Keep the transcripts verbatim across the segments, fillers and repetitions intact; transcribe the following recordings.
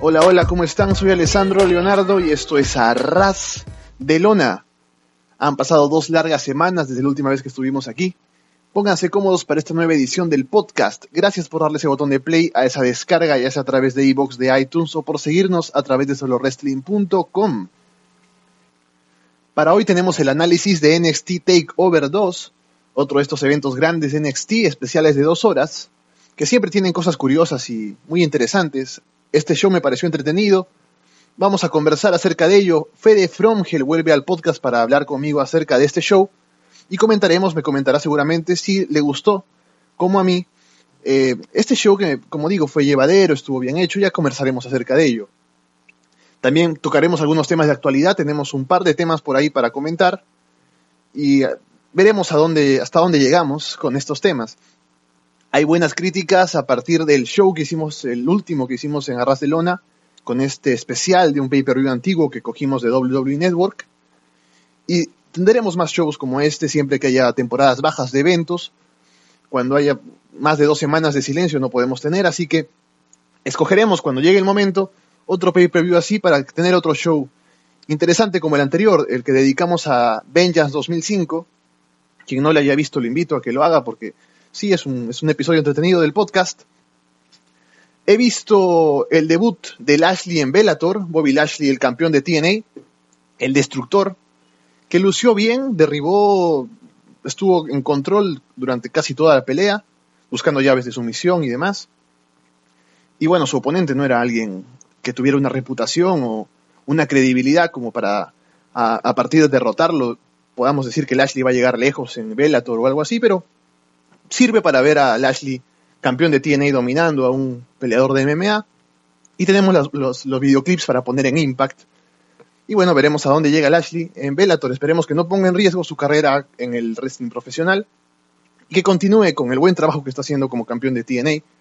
Hola, hola, ¿cómo están? Soy Alessandro Leonardo y esto es Arras de Lona. Han pasado dos largas semanas desde la última vez que estuvimos aquí. Pónganse cómodos para esta nueva edición del podcast. Gracias por darle ese botón de play a esa descarga, ya sea a través de iVoox, de iTunes o por seguirnos a través de solo wrestling punto com. Para hoy tenemos el análisis de N X T TakeOver dos, otro de estos eventos grandes de N X T, especiales de dos horas, que siempre tienen cosas curiosas y muy interesantes. Este show me pareció entretenido. Vamos a conversar acerca de ello. Fede Fromgel vuelve al podcast para hablar conmigo acerca de este show. Y comentaremos, me comentará seguramente si le gustó, como a mí. Eh, este show que, como digo, fue llevadero, estuvo bien hecho. Ya conversaremos acerca de ello. También tocaremos algunos temas de actualidad. Tenemos un par de temas por ahí para comentar. Y veremos a dónde, hasta dónde llegamos con estos temas. Hay buenas críticas a partir del show que hicimos, el último que hicimos en Arras de Lona, con este especial de un pay-per-view antiguo que cogimos de doble u doble u E Network. Y tendremos más shows como este siempre que haya temporadas bajas de eventos. Cuando haya más de dos semanas de silencio no podemos tener, así que escogeremos cuando llegue el momento otro pay-per-view así para tener otro show interesante como el anterior, el que dedicamos a Vengeance dos mil cinco. Quien no lo haya visto lo invito a que lo haga porque sí, es un, es un episodio entretenido del podcast. He visto el debut de Lashley en Bellator, Bobby Lashley, el campeón de T N A, el destructor, que lució bien, derribó, estuvo en control durante casi toda la pelea, buscando llaves de sumisión y demás. Y bueno, su oponente no era alguien que tuviera una reputación o una credibilidad como para, a, a partir de derrotarlo, podamos decir que Lashley va a llegar lejos en Bellator o algo así, pero sirve para ver a Lashley, campeón de T N A, dominando a un peleador de M M A. Y tenemos los, los, los videoclips para poner en Impact. Y bueno, veremos a dónde llega Lashley en Bellator. Esperemos que no ponga en riesgo su carrera en el wrestling profesional. Y que continúe con el buen trabajo que está haciendo como campeón de T N A.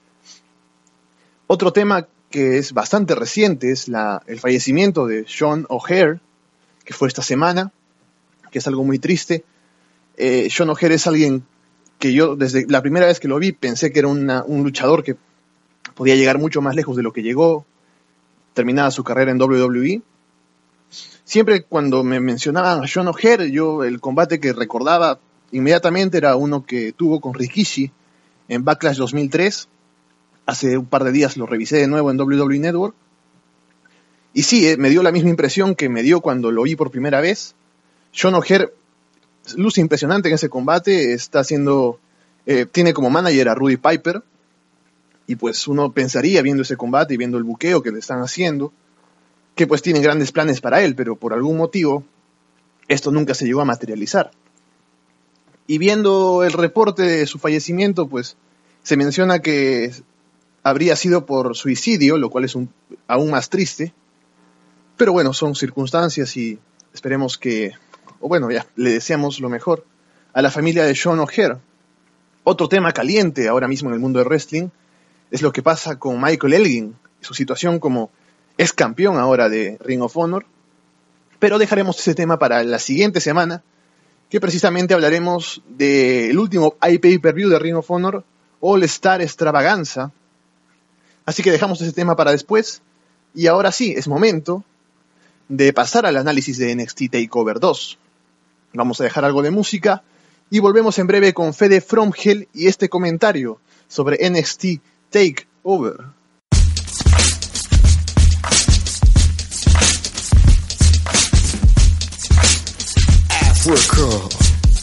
Otro tema que es bastante reciente es la, el fallecimiento de Sean O'Haire, que fue esta semana, que es algo muy triste. Eh, Sean O'Haire es alguien que yo desde la primera vez que lo vi pensé que era una, un luchador que podía llegar mucho más lejos de lo que llegó, terminada su carrera en doble u doble u E. Siempre cuando me mencionaban a Sean O'Haire, yo el combate que recordaba inmediatamente era uno que tuvo con Rikishi en Backlash dos mil tres. Hace un par de días lo revisé de nuevo en doble u doble u E Network. Y sí, eh, me dio la misma impresión que me dio cuando lo vi por primera vez. Sean O'Haire luce impresionante en ese combate, está haciendo, eh, tiene como manager a Rudy Piper, y pues uno pensaría viendo ese combate y viendo el buqueo que le están haciendo, que pues tienen grandes planes para él, pero por algún motivo esto nunca se llegó a materializar. Y viendo el reporte de su fallecimiento, pues se menciona que habría sido por suicidio, lo cual es un, aún más triste, pero bueno, son circunstancias y esperemos que, o bueno, ya, le deseamos lo mejor a la familia de Sean O'Haire. Otro tema caliente ahora mismo en el mundo del wrestling es lo que pasa con Michael Elgin, su situación como ex campeón ahora de Ring of Honor, pero dejaremos ese tema para la siguiente semana, que precisamente hablaremos del último pay-per-view de Ring of Honor, All Star Extravaganza. Así que dejamos ese tema para después, y ahora sí, es momento de pasar al análisis de N X T TakeOver dos. Vamos a dejar algo de música y volvemos en breve con Fede Fromgel y este comentario sobre N X T TakeOver. Africa.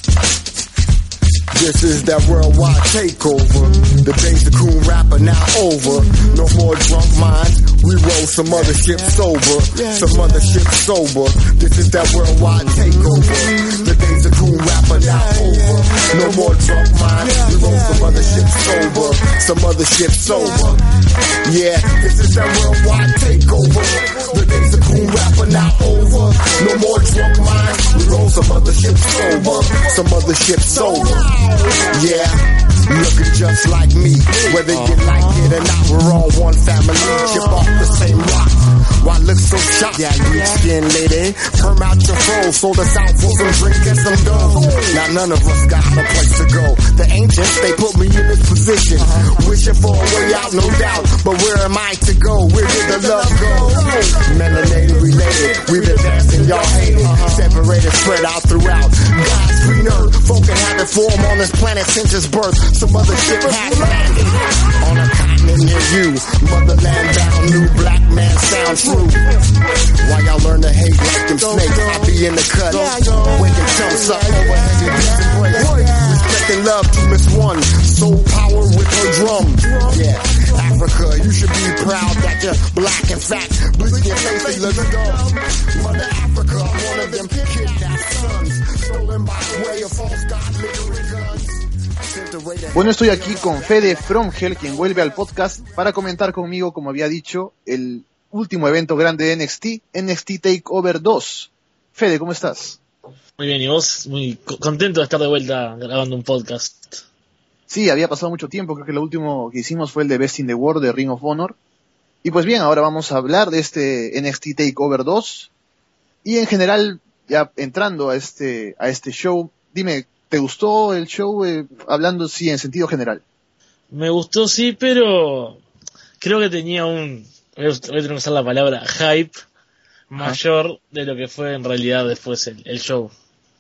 This is that worldwide takeover. The days of cool rapper now over. No more drunk minds. We roll some other shit sober. Some other shit sober. This is that worldwide takeover. The days of cool rapper now over. No more drunk minds. We roll some other shit sober. Some other shit sober. Yeah, this is that worldwide takeover. The days of cool rapper now over. No more drunk minds. We roll some other shit sober. Some other shit sober. Yeah. looking just like me. Whether you like it or not, we're all one family. Chip off the same rock. Why look so shocked? Yeah, you skin lady. Firm out your fro, sold us out for some drink and some dough. Now none of us got a place to go. The ancients, they put me in this position. Wishing for a way out, no doubt. But where am I to go? Where did the love go? Melanated, related. We've been dancing, y'all hate it. Separated, spread out throughout. God's green earth. Folk can have it form on this planet since its birth. Some other shit has landed on a continent near you. Motherland bound, new black man sound true. Why y'all learn to hate like them snakes? I be in the cut, waking chumps up over heavy beats and breaks. Respect and love to Miss One, soul power with her drum. Yeah, Africa, you should be proud that you're black and fat. Bleach your face, they look dumb. Mother Africa, one of them kidnapped sons, stolen by way of false god literary guns. Bueno, estoy aquí con Fede From Hell, quien vuelve al podcast para comentar conmigo, como había dicho, el último evento grande de N X T, N X T TakeOver dos. Fede, ¿cómo estás? Muy bien, ¿y vos? Muy contento de estar de vuelta grabando un podcast. Sí, había pasado mucho tiempo, creo que lo último que hicimos fue el de Best in the World de Ring of Honor. Y pues bien, ahora vamos a hablar de este N X T TakeOver dos. Y en general, ya entrando a este, a este show, dime, ¿te gustó el show? Eh, hablando, sí, en sentido general. Me gustó, sí, pero creo que tenía un, voy a tener que usar la palabra, hype mayor Ajá. de lo que fue en realidad después el, el show.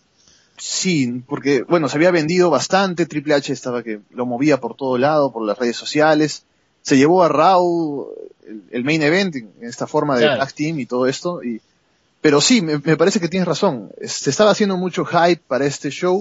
Sí, porque, bueno, se había vendido bastante, Triple H estaba que lo movía por todo lado, por las redes sociales, se llevó a Raw el, el main event en esta forma de claro. tag team y todo esto, y, pero sí, me, me parece que tienes razón, se estaba haciendo mucho hype para este show,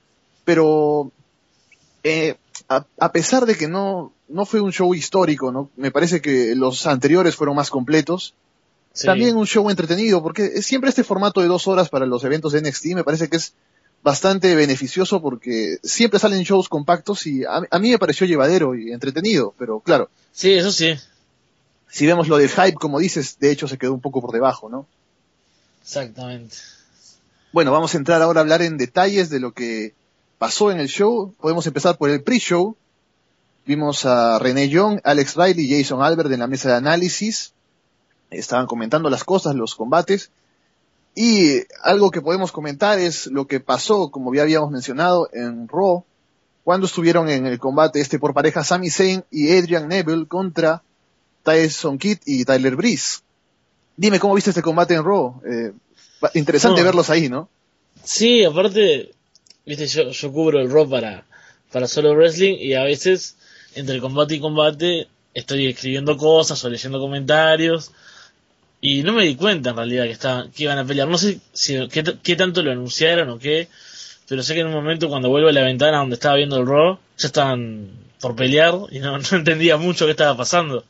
pero eh, a, a pesar de que no, no fue un show histórico, ¿no? Me parece que los anteriores fueron más completos, sí. También un show entretenido, porque siempre este formato de dos horas para los eventos de N X T me parece que es bastante beneficioso porque siempre salen shows compactos y a, a mí me pareció llevadero y entretenido, pero claro. Sí, eso sí. Si vemos lo del hype, como dices, de hecho se quedó un poco por debajo, ¿no? Exactamente. Bueno, vamos a entrar ahora a hablar en detalles de lo que pasó en el show. Podemos empezar por el pre-show. Vimos a Renee Young, Alex Riley y Jason Albert en la mesa de análisis. Estaban comentando las cosas, los combates. Y algo que podemos comentar es lo que pasó, como ya habíamos mencionado, en Raw, cuando estuvieron en el combate este por pareja Sami Zayn y Adrian Neville contra Tyson Kidd y Tyler Breeze. Dime, ¿cómo viste este combate en Raw? Eh, interesante no. verlos ahí, ¿no? Sí, aparte, viste, yo, yo cubro el Raw para, para Solo Wrestling y a veces, entre combate y combate, estoy escribiendo cosas o leyendo comentarios. Y no me di cuenta en realidad que estaban, que iban a pelear. No sé si qué, qué tanto lo anunciaron o qué, pero sé que en un momento cuando vuelvo a la ventana donde estaba viendo el Raw, ya estaban por pelear y no, no entendía mucho qué estaba pasando.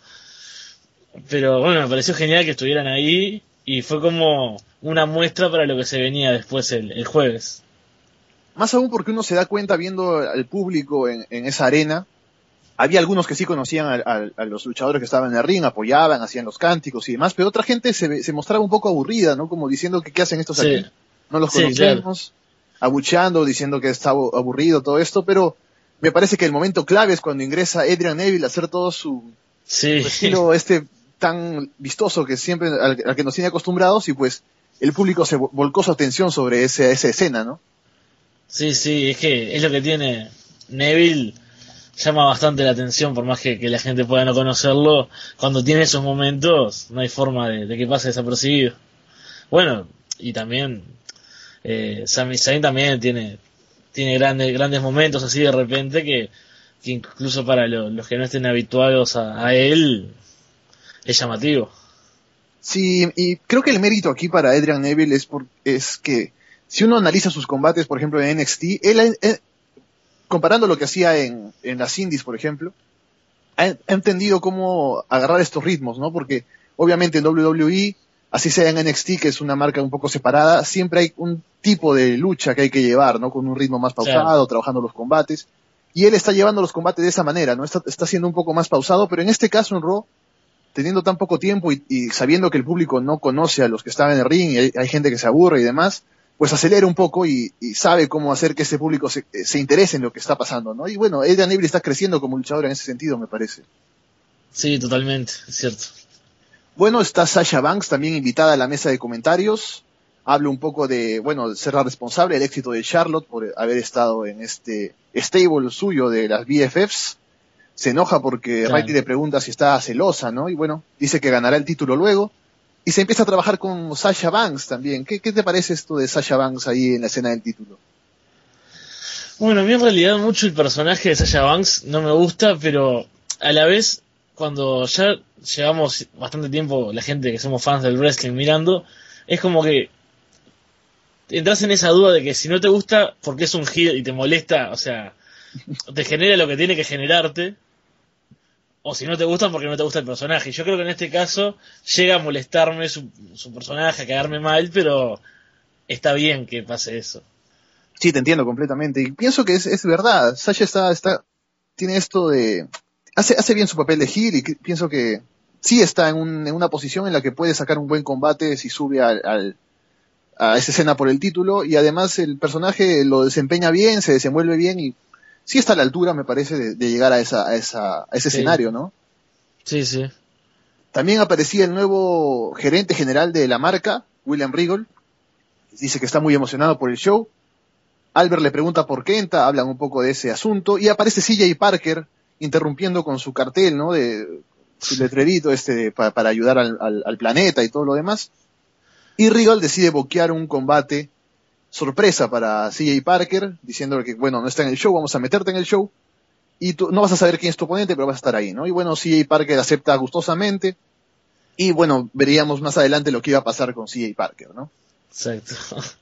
Pero bueno, me pareció genial que estuvieran ahí y fue como una muestra para lo que se venía después el, el jueves. Más aún porque uno se da cuenta viendo al público en, en esa arena. Había algunos que sí conocían a, a, a los luchadores que estaban en el ring, apoyaban, hacían los cánticos y demás, pero otra gente se, se mostraba un poco aburrida, ¿no? Como diciendo que qué hacen estos sí. aquí. No los conocemos, sí, claro. abucheando, diciendo que está aburrido todo esto, pero me parece que el momento clave es cuando ingresa Adrian Neville a hacer todo su, sí. su estilo este tan vistoso que siempre al, al que nos tiene acostumbrados y pues el público se volcó su atención sobre ese, esa escena, ¿no? Sí, sí, es que es lo que tiene Neville. Llama bastante la atención, por más que, que la gente pueda no conocerlo. Cuando tiene esos momentos, no hay forma de, de que pase desapercibido. Bueno, y también eh, Sami Zayn también tiene tiene grandes grandes momentos así de repente que, que incluso para lo, los que no estén habituados a, a él es llamativo. Sí, y creo que el mérito aquí para Adrian Neville es, por, es que si uno analiza sus combates, por ejemplo en N X T, él, él comparando lo que hacía en, en las indies, por ejemplo, ha, ha entendido cómo agarrar estos ritmos, ¿no? Porque obviamente en W W E, así sea en N X T, que es una marca un poco separada, siempre hay un tipo de lucha que hay que llevar, ¿no? Con un ritmo más pausado, claro. trabajando los combates. Y él está llevando los combates de esa manera, ¿no? Está, está siendo un poco más pausado, pero en este caso en Raw, teniendo tan poco tiempo y, y sabiendo que el público no conoce a los que estaban en el ring y hay, hay gente que se aburre y demás, pues acelera un poco y, y sabe cómo hacer que ese público se, se interese en lo que está pasando, ¿no? Y bueno, Adrian Neville está creciendo como luchador en ese sentido, me parece. Sí, totalmente, es cierto. Bueno, está Sasha Banks también invitada a la mesa de comentarios. Habla un poco de, bueno, ser la responsable del éxito de Charlotte por haber estado en este stable suyo de las B F Fs. Se enoja porque Claro. Righty le pregunta si está celosa, ¿no? Y bueno, dice que ganará el título luego. Y se empieza a trabajar con Sasha Banks también. ¿Qué, qué te parece esto de Sasha Banks ahí en la escena del título? Bueno, a mí en realidad mucho el personaje de Sasha Banks no me gusta, pero a la vez, cuando ya llevamos bastante tiempo la gente que somos fans del wrestling mirando, es como que entras en esa duda de que si no te gusta porque es un heel y te molesta, o sea, te genera lo que tiene que generarte, o si no te gusta porque no te gusta el personaje. Y yo creo que en este caso llega a molestarme su, su personaje, a quedarme mal, pero está bien que pase eso. Sí, te entiendo completamente. Y pienso que es, es verdad. Sasha está, está, tiene esto de, hace, hace bien su papel de heel y que, pienso que sí está en, un, en una posición en la que puede sacar un buen combate si sube al, al, a esa escena por el título, y además el personaje lo desempeña bien, se desenvuelve bien y sí está a la altura, me parece, de, de llegar a, esa, a, esa, a ese Sí. escenario, ¿no? Sí, sí. También aparecía el nuevo gerente general de la marca, William Regal. Dice que está muy emocionado por el show. Albert le pregunta por Kenta, hablan un poco de ese asunto, y aparece C J Parker interrumpiendo con su cartel, ¿no? De su letrerito este de, para, para ayudar al, al, al planeta y todo lo demás. Y Regal decide boquear un combate sorpresa para C J Parker, diciéndole que, bueno, no está en el show, vamos a meterte en el show, y tú no vas a saber quién es tu oponente, pero vas a estar ahí, ¿no? Y bueno, C J Parker acepta gustosamente, y bueno, veríamos más adelante lo que iba a pasar con C J Parker, ¿no? Exacto.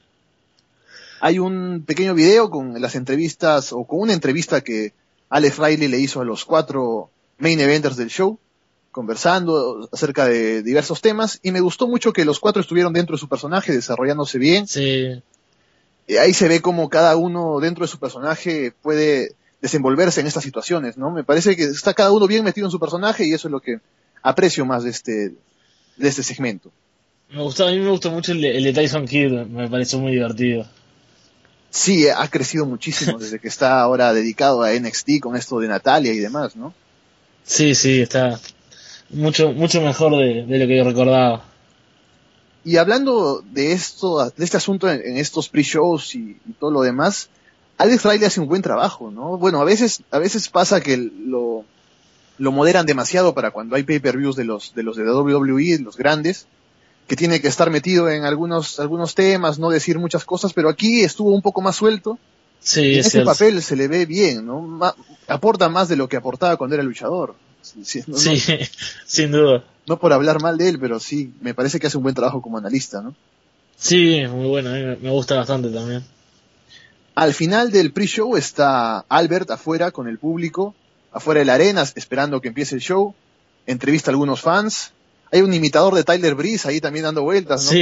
Hay un pequeño video con las entrevistas, o con una entrevista que Alex Riley le hizo a los cuatro main eventers del show, conversando acerca de diversos temas, y me gustó mucho que los cuatro estuvieron dentro de su personaje, desarrollándose bien. Sí, Y ahí se ve como cada uno dentro de su personaje puede desenvolverse en estas situaciones, ¿no? Me parece que está cada uno bien metido en su personaje, y eso es lo que aprecio más de este, de este segmento. me gustó, a mí me gustó mucho el de, el de Tyson Kidd, me pareció muy divertido. Sí, ha crecido muchísimo desde que está ahora dedicado a N X T con esto de Natalia y demás, ¿no? Sí, sí, está mucho mucho mejor de, de lo que yo recordaba. Y hablando de esto, de este asunto en, en estos pre-shows y, y todo lo demás, Alex Riley hace un buen trabajo, ¿no? Bueno, a veces, a veces pasa que lo, lo moderan demasiado para cuando hay pay-per-views de los, de los de W W E, los grandes, que tiene que estar metido en algunos, algunos temas, no decir muchas cosas, pero aquí estuvo un poco más suelto. Sí, Y en es ese cierto. papel se le ve bien, ¿no? Ma- aporta más de lo que aportaba cuando era luchador. Sí, no, Sí, no- sin duda. no por hablar mal de él, pero sí, me parece que hace un buen trabajo como analista, ¿no? Sí, muy bueno, a mí me, me gusta bastante también. Al final del pre-show está Albert afuera con el público, afuera de la arena, esperando que empiece el show. Entrevista a algunos fans. Hay un imitador de Tyler Breeze ahí también dando vueltas, ¿no? Sí.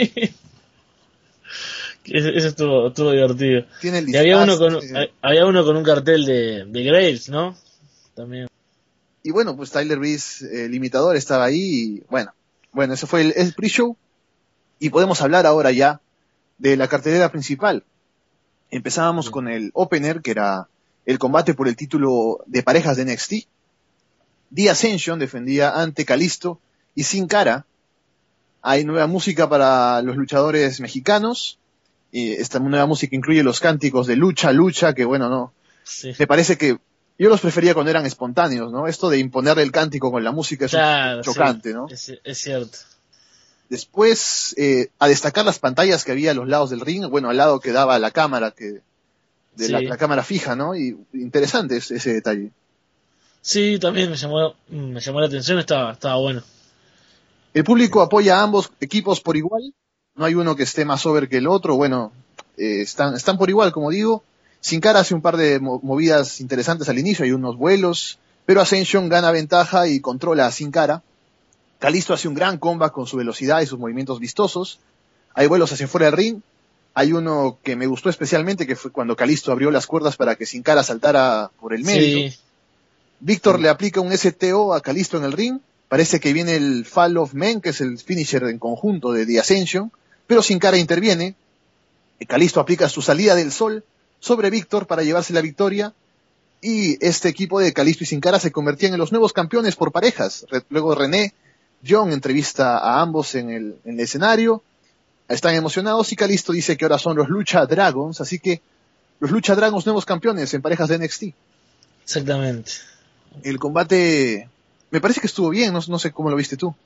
Eso eso estuvo, estuvo divertido. Tiene el Y había uno con disfraz, eh, había uno con un cartel de, de Graves, ¿no? También. Y bueno, pues Tyler Breeze, eh, el imitador, estaba ahí y bueno, bueno, ese fue el, el pre-show. Y podemos hablar ahora ya de la cartelera principal. Empezábamos con el opener, que era el combate por el título de parejas de N X T. The Ascension defendía ante Kalisto y Sin Cara. Hay nueva música para los luchadores mexicanos. Y esta nueva música incluye los cánticos de lucha, lucha, que bueno, no. Sí. Me parece que yo los prefería cuando eran espontáneos, ¿no? Esto de imponer el cántico con la música es un Claro, poco chocante, sí, ¿no? Es, es cierto. Después, eh, a destacar las pantallas que había a los lados del ring, bueno, al lado que daba la cámara, que de la, Sí. la cámara fija, ¿no? Y interesante ese, ese detalle. Sí, también me llamó, me llamó la atención, estaba, estaba bueno. El público apoya a ambos equipos por igual, no hay uno que esté más over que el otro, bueno, eh, están, están por igual, como digo. Sin Cara hace un par de mo- movidas interesantes al inicio, hay unos vuelos, pero Ascension gana ventaja y controla a Sin Cara. Kalisto hace un gran comeback con su velocidad y sus movimientos vistosos. Hay vuelos hacia fuera del ring. Hay uno que me gustó especialmente, que fue cuando Kalisto abrió las cuerdas para que Sin Cara saltara por el medio. Sí, Víctor Sí. le aplica un S T O a Kalisto en el ring. Parece que viene el Fall of Men, que es el finisher en conjunto de The Ascension, pero Sin Cara interviene. Kalisto aplica su salida del sol sobre Víctor para llevarse la victoria, y este equipo de Kalisto y Sin Cara se convertían en los nuevos campeones por parejas. Luego René John entrevista a ambos en el, en el escenario, están emocionados y Kalisto dice que ahora son los Lucha Dragons, así que los Lucha Dragons nuevos campeones en parejas de N X T. Exactamente. El combate me parece que estuvo bien, no, no sé cómo lo viste tú.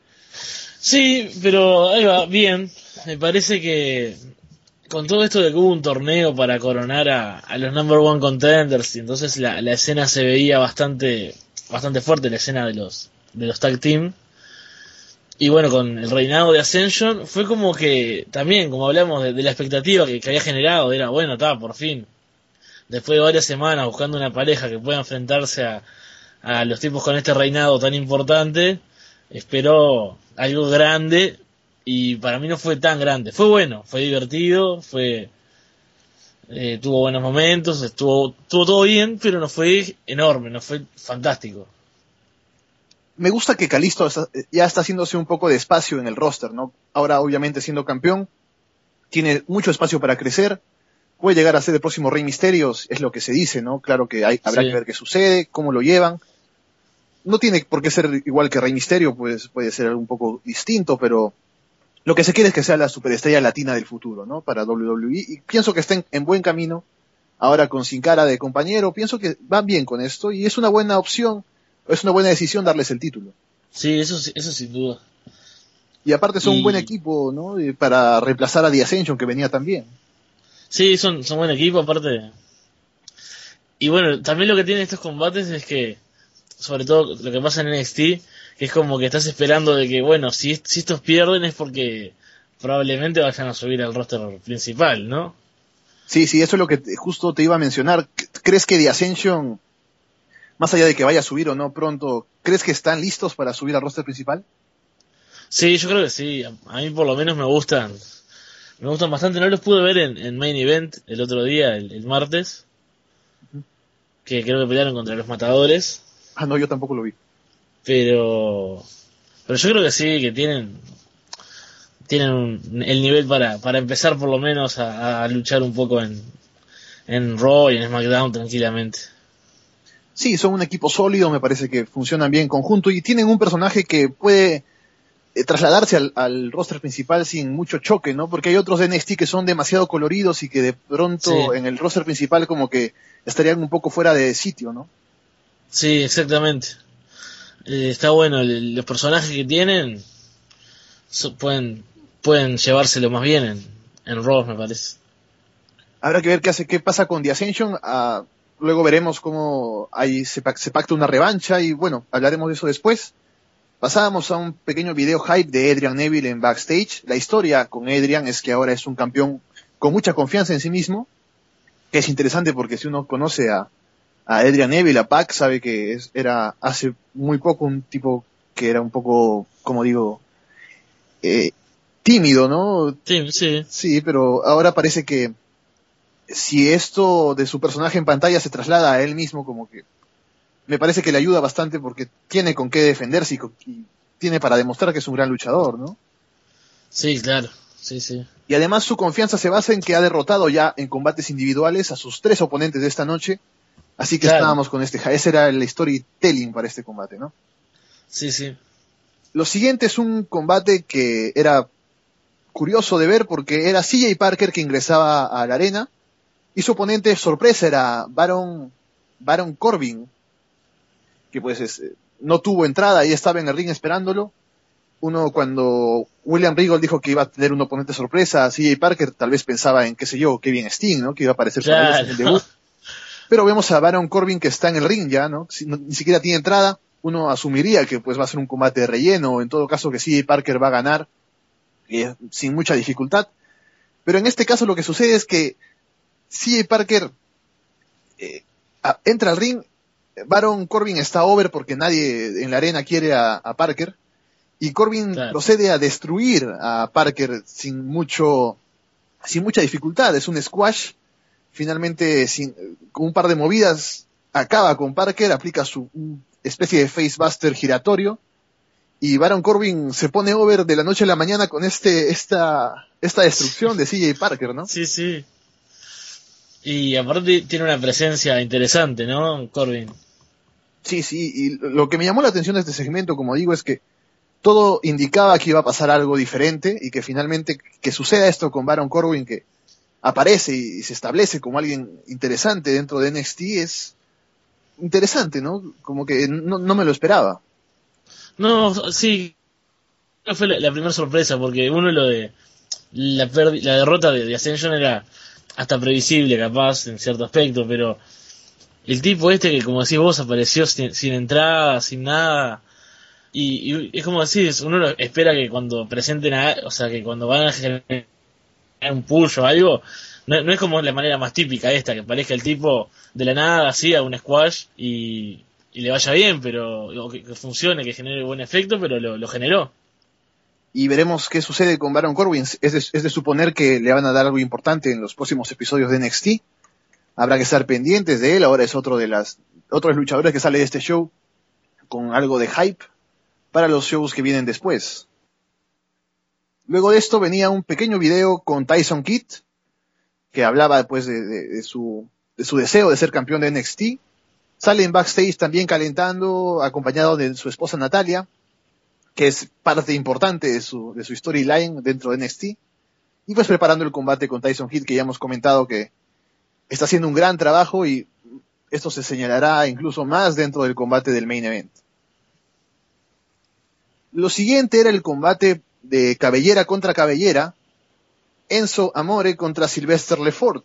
Sí, pero ahí va, bien. Me parece que con todo esto de que hubo un torneo para coronar a, a los number one contenders, y entonces la, la escena se veía bastante bastante fuerte, la escena de los de los tag team. Y bueno, con el reinado de Ascension fue como que también, como hablamos de, de la expectativa que, que había generado, era bueno, está, por fin. Después de varias semanas buscando una pareja que pueda enfrentarse a, a los tipos con este reinado tan importante, espero algo grande, y para mí no fue tan grande. Fue bueno, fue divertido, fue eh, tuvo buenos momentos, estuvo, estuvo todo bien, pero no fue enorme, no fue fantástico. Me gusta que Kalisto ya está haciéndose un poco de espacio en el roster, ¿no? Ahora, obviamente, siendo campeón, tiene mucho espacio para crecer, puede llegar a ser el próximo Rey Misterio, es lo que se dice, ¿no? Claro que hay, habrá sí. que ver qué sucede, cómo lo llevan. No tiene por qué ser igual que Rey Misterio, pues puede ser un poco distinto, pero lo que se quiere es que sea la superestrella latina del futuro, ¿no? Para W W E, y pienso que estén en buen camino. Ahora con Sin Cara de compañero, pienso que van bien con esto, y es una buena opción. Es una buena decisión darles el título. Sí, eso eso sin duda. Y aparte son y... un buen equipo, ¿no? Para reemplazar a The Ascension, que venía también. Sí, son, son buen equipo, aparte. Y bueno, también lo que tienen estos combates es que, sobre todo lo que pasa en N X T, que es como que estás esperando de que, bueno, si, si estos pierden es porque probablemente vayan a subir al roster principal, ¿no? Sí, sí, eso es lo que te, justo te iba a mencionar. ¿Crees que The Ascension, más allá de que vaya a subir o no pronto, crees que están listos para subir al roster principal? Sí, yo creo que sí. A mí por lo menos me gustan. Me gustan bastante. No los pude ver en, en Main Event el otro día, el, el martes. Uh-huh. Que creo que pelearon contra los Matadores. Ah, no, yo tampoco lo vi. Pero... Pero yo creo que sí, que tienen... Tienen un, el nivel para, para empezar por lo menos a, a luchar un poco en, en Raw y en SmackDown tranquilamente. Sí, son un equipo sólido, me parece que funcionan bien en conjunto y tienen un personaje que puede eh, trasladarse al, al roster principal sin mucho choque, ¿no? Porque hay otros de N X T que son demasiado coloridos y que de pronto sí. en el roster principal como que estarían un poco fuera de sitio, ¿no? Sí, exactamente. Eh, está bueno, el, los personajes que tienen so, pueden pueden llevárselo más bien en, en Raw, me parece. Habrá que ver qué hace, qué pasa con The Ascension. Uh, Luego veremos cómo ahí se, se pacta una revancha y bueno, hablaremos de eso después. Pasábamos a un pequeño video hype de Adrian Neville en backstage. La historia con Adrian es que ahora es un campeón con mucha confianza en sí mismo, que es interesante porque si uno conoce a, a Adrian Neville, a Pac, sabe que es, era hace muy poco un tipo que era un poco, como digo, eh, tímido, ¿no? Sí, sí. Sí, pero ahora parece que si esto de su personaje en pantalla se traslada a él mismo, como que me parece que le ayuda bastante porque tiene con qué defenderse y, y tiene para demostrar que es un gran luchador, ¿no? Sí, claro, sí, sí. Y además su confianza se basa en que ha derrotado ya en combates individuales a sus tres oponentes de esta noche, así que claro. Estábamos con este, ese era el storytelling para este combate, ¿no? Sí, sí. Lo siguiente es un combate que era curioso de ver porque era C J Parker que ingresaba a la arena, y su oponente sorpresa era Baron, Baron Corbin, que pues es, no tuvo entrada y estaba en el ring esperándolo. Uno, cuando William Regal dijo que iba a tener un oponente sorpresa, C J Parker tal vez pensaba en, qué sé yo, Kevin Steen, ¿no? Que iba a aparecer claro. en el debut. Pero vemos a Baron Corbin que está en el ring ya, ¿no? Si, no, ni siquiera tiene entrada. Uno asumiría que pues va a ser un combate de relleno, o en todo caso que C J Parker va a ganar eh, sin mucha dificultad. Pero en este caso lo que sucede es que C J Parker eh, a, entra al ring, Baron Corbin está over porque nadie en la arena quiere a, a Parker, y Corbin claro. procede a destruir a Parker sin mucho, sin mucha dificultad. Es un squash, finalmente sin, con un par de movidas acaba con Parker, aplica su especie de facebuster giratorio y Baron Corbin se pone over de la noche a la mañana con este esta esta destrucción de C J Parker, ¿no? Sí, sí. Y aparte tiene una presencia interesante, ¿no? Corbin. Sí, sí, y lo que me llamó la atención de este segmento, como digo, es que todo indicaba que iba a pasar algo diferente y que finalmente que suceda esto con Baron Corbin, que aparece y se establece como alguien interesante dentro de N X T, es interesante, ¿no? Como que no, no me lo esperaba. No, sí, no fue la, la primera sorpresa, porque uno lo de la, perdi- la derrota de, de Ascension era hasta previsible, capaz, en cierto aspecto, pero el tipo este que, como decís vos, apareció sin, sin entrada, sin nada, y, y es como decís, uno lo espera que cuando presenten a, o sea, que cuando van a generar un push o algo, no, no es como la manera más típica esta, que parezca el tipo de la nada, así, a un squash, y, y le vaya bien, pero o que, que funcione, que genere buen efecto, pero lo, lo generó. Y veremos qué sucede con Baron Corbin. Es de, es de suponer que le van a dar algo importante en los próximos episodios de N X T. Habrá que estar pendientes de él. Ahora es otro de las otros luchadores que sale de este show con algo de hype para los shows que vienen después. Luego de esto venía un pequeño video con Tyson Kidd, que hablaba pues de, de, de, su, de su deseo de ser campeón de N X T. Sale en backstage también calentando, acompañado de su esposa Natalia, que es parte importante de su, de su storyline dentro de N X T, y pues preparando el combate con Tyson Kidd, que ya hemos comentado que está haciendo un gran trabajo y esto se señalará incluso más dentro del combate del main event. Lo siguiente era el combate de cabellera contra cabellera, Enzo Amore contra Sylvester Lefort.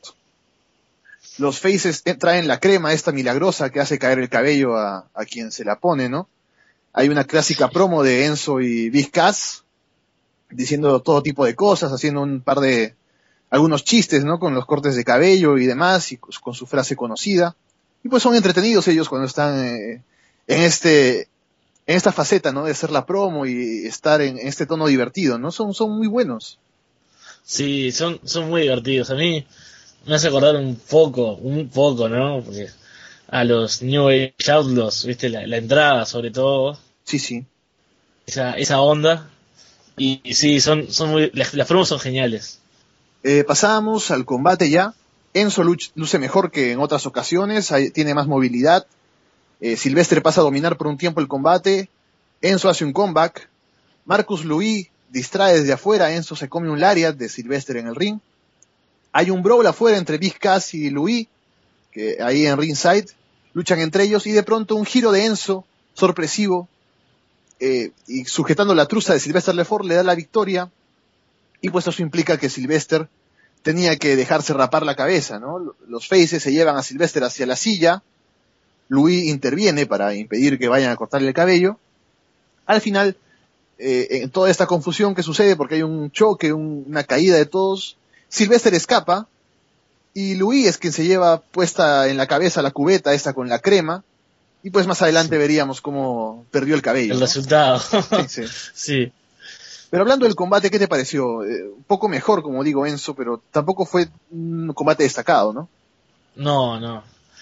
Los faces traen la crema esta milagrosa que hace caer el cabello a, a quien se la pone, ¿no? Hay una clásica promo de Enzo y Big Cass diciendo todo tipo de cosas, haciendo un par de algunos chistes, ¿no? Con los cortes de cabello y demás, y con su frase conocida. Y pues son entretenidos ellos cuando están eh, en este en esta faceta, ¿no? De hacer la promo y estar en, en este tono divertido, ¿no? Son son muy buenos. Sí, son son muy divertidos. A mí me hace acordar un poco, un poco, ¿no? Porque a los New Age Outlaws, ¿viste? La, la entrada, sobre todo. Sí, sí. Esa, esa onda. Y, y sí, son, son muy, las, las promos son geniales. Eh, pasábamos al combate ya. Enzo luch, luce mejor que en otras ocasiones, hay, tiene más movilidad. Eh, Silvestre pasa a dominar por un tiempo el combate. Enzo hace un comeback. Marcus Louis distrae desde afuera. Enzo se come un lariat de Silvestre en el ring. Hay un brawl afuera entre Big Cass y Louis, que ahí en ringside luchan entre ellos, y de pronto un giro de Enzo sorpresivo, eh, y sujetando la truza de Sylvester Lefort le da la victoria, y pues eso implica que Sylvester tenía que dejarse rapar la cabeza, ¿no? Los faces se llevan a Sylvester hacia la silla, Louis interviene para impedir que vayan a cortarle el cabello. Al final, eh, en toda esta confusión que sucede, porque hay un choque, un, una caída de todos, Sylvester escapa, y Louis es quien se lleva puesta en la cabeza la cubeta esta con la crema, y pues más adelante sí veríamos cómo perdió el cabello. El ¿no? resultado. Sí, sí. Sí. Pero hablando del combate, ¿qué te pareció? Eh, un poco mejor, como digo, Enzo, pero tampoco fue un combate destacado, ¿no? No, no.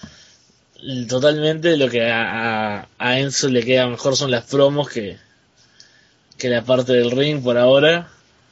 Totalmente lo que a, a, a Enzo le queda mejor son las promos que, que la parte del ring por ahora.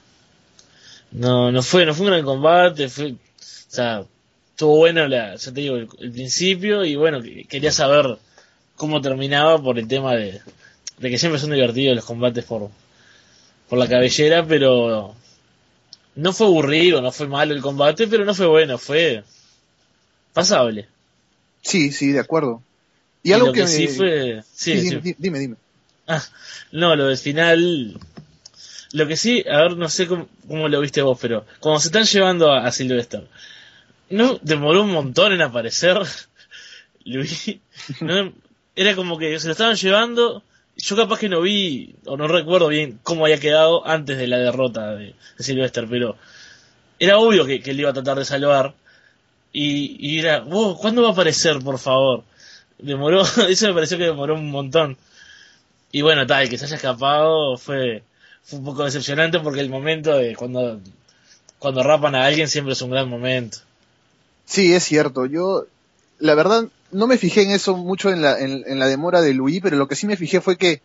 No, no fue, no fue un gran combate, fue, o sea, estuvo bueno la, ya te digo, el, el principio, y bueno, quería saber cómo terminaba por el tema de, de que siempre son divertidos los combates por, por la cabellera, pero no fue aburrido, no fue malo el combate, pero no fue bueno, fue pasable. Sí, sí, de acuerdo. Y, Y algo lo que, que, sí fue, sí, sí, sí. dime, dime, dime. Ah, no, lo del final, lo que sí, a ver, no sé cómo, cómo lo viste vos, pero cuando se están llevando a, a Sylvester, ¿no demoró un montón en aparecer? Luis, ¿no? Era como que se lo estaban llevando, yo capaz que no vi, o no recuerdo bien cómo había quedado antes de la derrota de, de Sylvester, pero era obvio que, que él iba a tratar de salvar, y, y era, wow, ¿cuándo va a aparecer, por favor? Demoró, eso me pareció que demoró un montón. Y bueno, tal, que se haya escapado fue, fue un poco decepcionante, porque el momento de cuando, cuando rapan a alguien siempre es un gran momento. Sí, es cierto. Yo, la verdad, no me fijé en eso mucho en la, en, en la demora de Louis, pero lo que sí me fijé fue que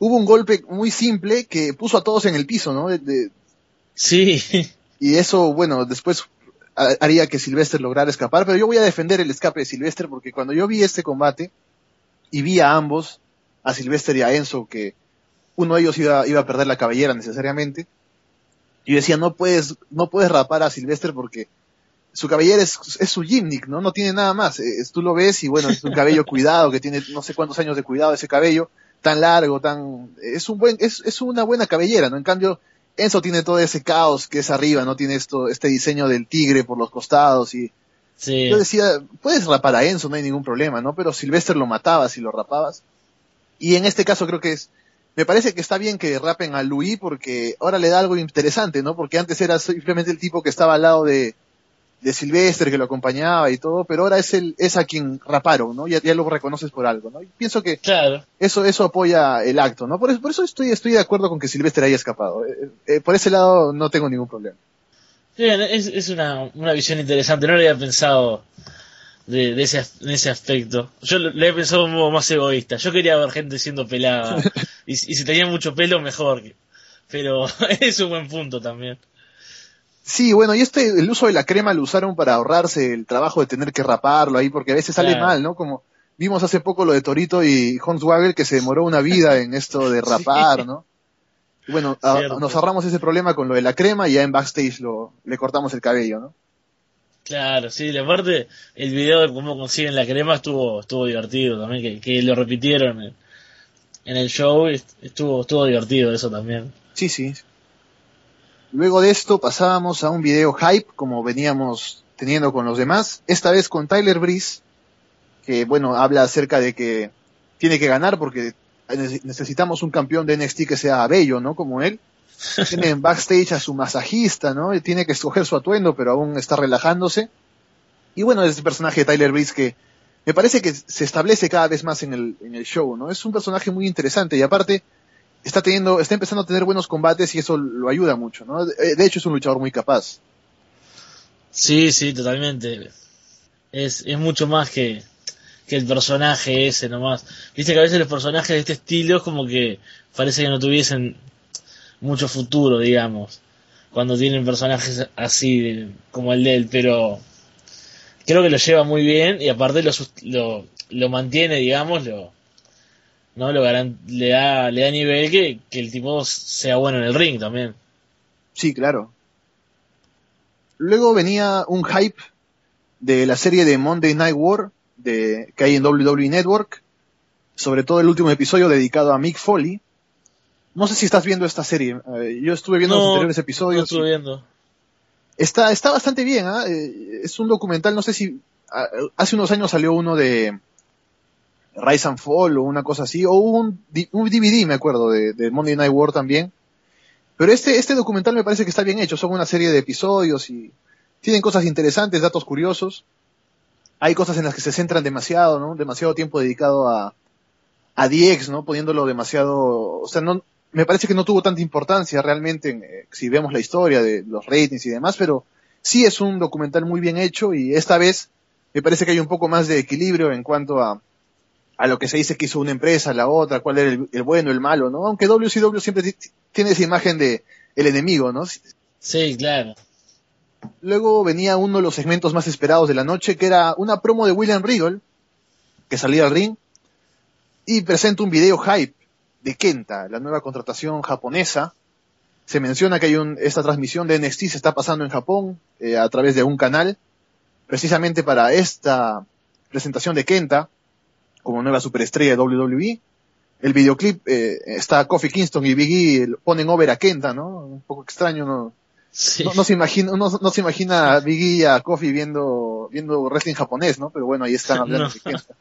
hubo un golpe muy simple que puso a todos en el piso, ¿no? De, de, Sí. y eso, bueno, después haría que Sylvester lograra escapar, pero yo voy a defender el escape de Sylvester porque cuando yo vi este combate y vi a ambos, a Sylvester y a Enzo, que uno de ellos iba, iba a perder la cabellera necesariamente, yo decía, no puedes, no puedes rapar a Sylvester porque su cabellera es, es su gimmick, ¿no? No tiene nada más. Es, tú lo ves y bueno, es un cabello cuidado, que tiene no sé cuántos años de cuidado ese cabello, tan largo, tan, es un buen, es, es una buena cabellera, ¿no? En cambio, Enzo tiene todo ese caos que es arriba, ¿no? Tiene esto, este diseño del tigre por los costados y Sí. yo decía, puedes rapar a Enzo, no hay ningún problema, ¿no? Pero Sylvester lo mataba si lo rapabas. Y en este caso creo que es, me parece que está bien que rapen a Louis porque ahora le da algo interesante, ¿no? Porque antes era simplemente el tipo que estaba al lado de, de Sylvester, que lo acompañaba y todo, pero ahora es el, es a quien raparon, ¿no? Ya, ya lo reconoces por algo, ¿no? Y pienso que Claro. eso, eso apoya el acto, ¿no? Por eso, por eso estoy, estoy de acuerdo con que Sylvester haya escapado. Eh, eh, por ese lado no tengo ningún problema. Bien, es, es una, una visión interesante, no lo había pensado de, de ese, en ese aspecto. Yo lo, lo había pensado un poco más egoísta. Yo quería ver gente siendo pelada. y, y si tenía mucho pelo, mejor. Pero es un buen punto también. Sí, bueno, y este, el uso de la crema lo usaron para ahorrarse el trabajo de tener que raparlo ahí, porque a veces sale Claro. mal, ¿no? Como vimos hace poco lo de Torito y Hornswoggle, que se demoró una vida en esto de rapar, Sí. ¿no? Y bueno, a, Cierto. nos ahorramos ese problema con lo de la crema y ya en backstage lo, le cortamos el cabello, ¿no? Claro, sí, la parte, el video de cómo consiguen la crema estuvo, estuvo divertido también, que, que lo repitieron en, en el show, estuvo, estuvo divertido eso también. Sí, sí. Luego de esto pasábamos a un video hype, como veníamos teniendo con los demás, esta vez con Tyler Breeze, que bueno, habla acerca de que tiene que ganar porque necesitamos un campeón de N X T que sea bello, ¿no? Como él. Tiene en backstage a su masajista, ¿no? Y tiene que escoger su atuendo, pero aún está relajándose. Y bueno, es este personaje de Tyler Breeze que me parece que se establece cada vez más en el, en el show, ¿no? Es un personaje muy interesante y aparte está teniendo, está empezando a tener buenos combates y eso lo ayuda mucho, ¿no? De, de hecho es un luchador muy capaz. Sí, sí, totalmente. Es, es mucho más que, que el personaje ese nomás. Viste que a veces los personajes de este estilo es como que parece que no tuviesen mucho futuro, digamos, cuando tienen personajes así de- como el de él, pero creo que lo lleva muy bien y aparte lo, sus- lo, lo mantiene, digamos, lo, no lo garan- le da le da nivel que, que el tipo sea bueno en el ring también. Sí, claro. Luego venía un hype de la serie de Monday Night War de, que hay en W W E Network, sobre todo el último episodio dedicado a Mick Foley. No sé si estás viendo esta serie. Eh, yo estuve viendo los No, anteriores no episodios. estuve y viendo. Está, está bastante bien, ¿ah? Eh, es un documental, no sé si ah, hace unos años salió uno de Rise and Fall o una cosa así, o un, D- un D V D, me acuerdo, de, de Monday Night War también. Pero este, este documental me parece que está bien hecho, son una serie de episodios y tienen cosas interesantes, datos curiosos. Hay cosas en las que se centran demasiado, ¿no? Demasiado tiempo dedicado a, a D X, ¿no? Poniéndolo demasiado, o sea, no, me parece que no tuvo tanta importancia realmente en, eh, si vemos la historia de los ratings y demás, pero sí es un documental muy bien hecho y esta vez me parece que hay un poco más de equilibrio en cuanto a, a lo que se dice que hizo una empresa, la otra, cuál era el, el bueno, el malo, ¿no? Aunque W C W siempre t- tiene esa imagen de el enemigo, ¿no? Sí, claro. Luego venía uno de los segmentos más esperados de la noche, que era una promo de William Regal, que salía al ring, y presenta un video hype de Kenta, la nueva contratación japonesa. Se menciona que hay un, esta transmisión de N X T se está pasando en Japón, eh, a través de un canal, precisamente para esta presentación de Kenta, como nueva superestrella de W W E. El videoclip, eh, está Kofi Kingston y Big E, ponen over a Kenta, ¿no? Un poco extraño, ¿no? Sí. No, no se imagina, no, no se imagina a Big E y a Kofi viendo, viendo wrestling japonés, ¿no? Pero bueno, ahí están hablando No. de Kenta.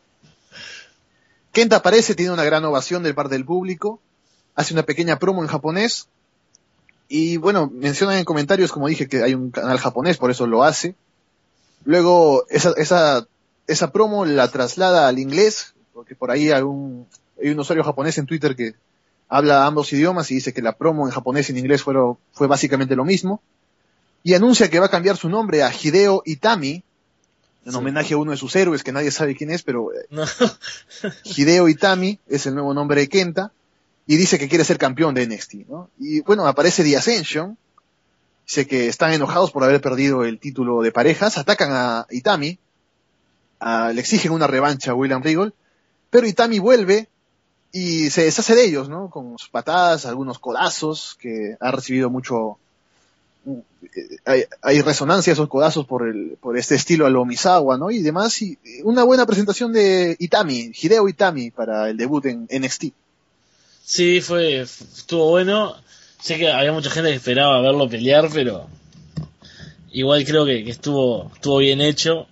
Kenta aparece, tiene una gran ovación del parte del público, hace una pequeña promo en japonés, y bueno, mencionan en comentarios, como dije, que hay un canal japonés, por eso lo hace. Luego, esa, esa, esa promo la traslada al inglés, porque por ahí hay un, hay un usuario japonés en Twitter que habla ambos idiomas y dice que la promo en japonés y en inglés fueron, fue básicamente lo mismo. Y anuncia que va a cambiar su nombre a Hideo Itami, en Sí. homenaje a uno de sus héroes que nadie sabe quién es, pero eh, No. Hideo Itami es el nuevo nombre de Kenta. y dice que quiere ser campeón de N X T, ¿no? Y bueno, aparece The Ascension, dice que están enojados por haber perdido el título de parejas, atacan a Itami, a, le exigen una revancha a William Regal, pero Itami vuelve y se deshace de ellos, ¿no? Con sus patadas, algunos codazos, que ha recibido mucho... Hay, hay resonancia a esos codazos por el por este estilo a lo Misawa, ¿no? Y demás, y una buena presentación de Itami, Hideo Itami, para el debut en N X T. Sí, fue, estuvo bueno. Sé que había mucha gente que esperaba verlo pelear, pero igual creo que, que estuvo estuvo bien hecho.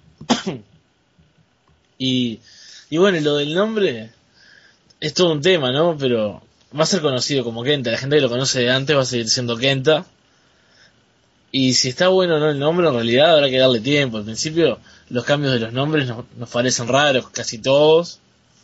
y, y bueno, lo del nombre es todo un tema, ¿no? Pero va a ser conocido como Kenta. La gente que lo conoce de antes va a seguir siendo Kenta. Y si está bueno o no el nombre, en realidad habrá que darle tiempo. Al principio los cambios de los nombres nos, nos parecen raros, casi todos.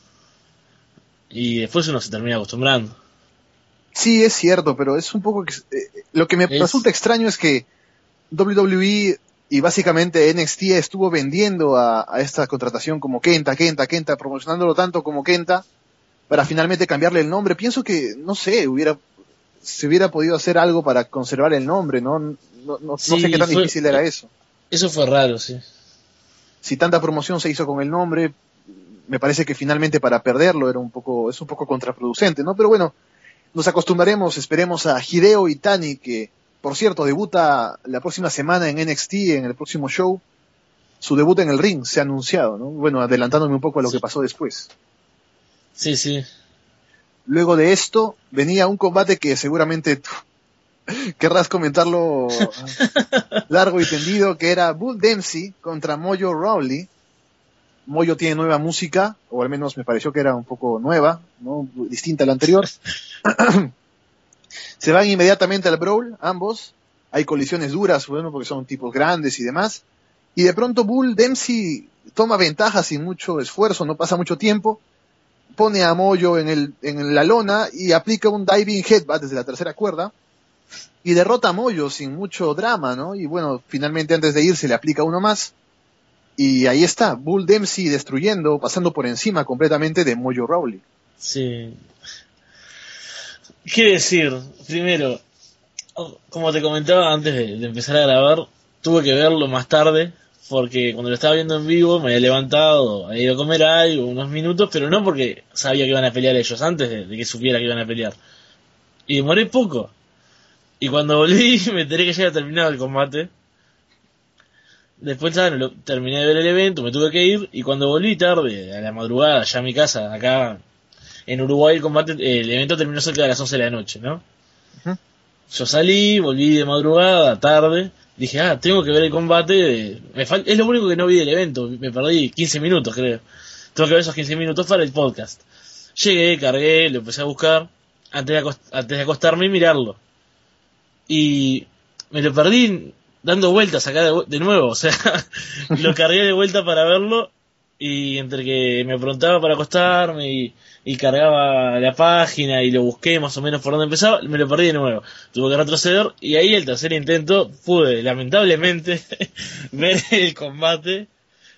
Y después uno se termina acostumbrando. Sí, es cierto, pero es un poco... Eh, lo que me es... resulta extraño es que W W E y básicamente N X T estuvo vendiendo a, a esta contratación como Kenta, Kenta, Kenta, promocionándolo tanto como Kenta, para finalmente cambiarle el nombre. Pienso que, no sé, hubiera se hubiera podido hacer algo para conservar el nombre, ¿no? No, no, sí, no sé qué tan fue, difícil era eso. Eso fue raro, sí. Si tanta promoción se hizo con el nombre, me parece que finalmente para perderlo era un poco, es un poco contraproducente, ¿no? Pero bueno, nos acostumbraremos, esperemos a Hideo Itami, que por cierto debuta la próxima semana en N X T, en el próximo show. Su debut en el ring se ha anunciado, ¿no? Bueno, adelantándome un poco a lo sí. que pasó después. Sí, sí. Luego de esto venía un combate que seguramente querrás comentarlo largo y tendido, que era Bull Dempsey contra Mojo Rawley. Mojo tiene nueva música, o al menos me pareció que era un poco nueva, ¿no? Distinta a la anterior. Se van inmediatamente al brawl, ambos. Hay colisiones duras, bueno, porque son tipos grandes y demás. Y de pronto Bull Dempsey toma ventaja sin mucho esfuerzo, no pasa mucho tiempo. Pone a Mojo en, el, en la lona y aplica un diving headbutt desde la tercera cuerda. Y derrota a Mojo sin mucho drama, ¿no? Y bueno, finalmente antes de irse le aplica uno más. Y ahí está, Bull Dempsey destruyendo, pasando por encima completamente de Mojo Rawley. Sí. ¿Qué decir? Primero, como te comentaba antes de, de empezar a grabar, tuve que verlo más tarde, porque cuando lo estaba viendo en vivo me había levantado, había ido a comer algo, unos minutos, pero no porque sabía que iban a pelear ellos, antes de, de que supiera que iban a pelear. Y demoré poco. Y cuando volví me enteré que ya había terminado el combate. Después ya no lo, terminé de ver el evento, me tuve que ir, y cuando volví tarde, a la madrugada, ya a mi casa, acá en Uruguay el combate, el evento terminó cerca de las once de la noche, ¿no? Uh-huh. Yo salí, volví de madrugada, tarde, dije, ah, tengo que ver el combate, me fal- es lo único que no vi del evento, me perdí quince minutos creo, tengo que ver esos quince minutos para el podcast. Llegué, cargué, lo empecé a buscar, antes de, acost- antes de acostarme y mirarlo. Y me lo perdí dando vueltas acá de, de nuevo, o sea, lo cargué de vuelta para verlo, y entre que me preguntaba para acostarme y, y cargaba la página y lo busqué más o menos por donde empezaba, me lo perdí de nuevo. Tuve que retroceder y ahí el tercer intento pude, lamentablemente, ver el combate.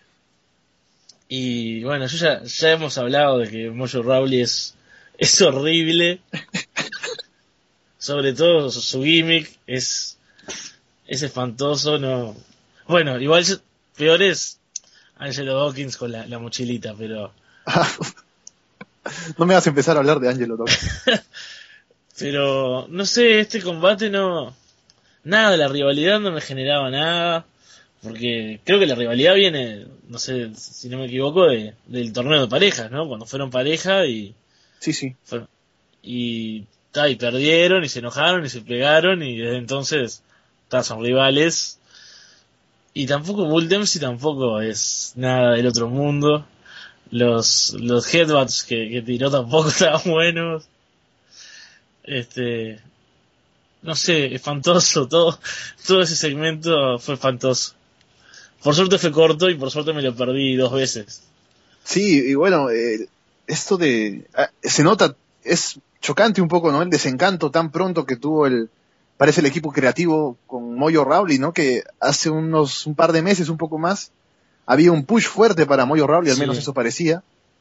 Y bueno, yo ya, ya hemos hablado de que Mojo Rawley es, es horrible. Sobre todo su, su gimmick es... es espantoso, no. Bueno, igual peor es Angelo Dawkins con la, la mochilita, pero. No me vas a empezar a hablar de Angelo Dawkins. Pero, no sé, este combate no. Nada, la rivalidad no me generaba nada. Porque creo que la rivalidad viene, no sé si no me equivoco, de, del torneo de parejas, ¿no? Cuando fueron pareja y. Sí, sí. Fueron, y, ta, y perdieron, y se enojaron, y se pegaron, y desde entonces. Son rivales. Y tampoco Bull Dempsey tampoco es nada del otro mundo. Los los headbutts que, que tiró tampoco estaban buenos. Este, no sé, espantoso. Todo todo ese segmento fue espantoso. Por suerte fue corto y por suerte me lo perdí dos veces. Sí, y bueno, eh, esto de eh, se nota, es chocante un poco, ¿no? El desencanto tan pronto que tuvo el parece el equipo creativo con Mojo Rawley, ¿no? Que hace unos un par de meses, un poco más, había un push fuerte para Mojo Rawley, al menos sí. Eso parecía.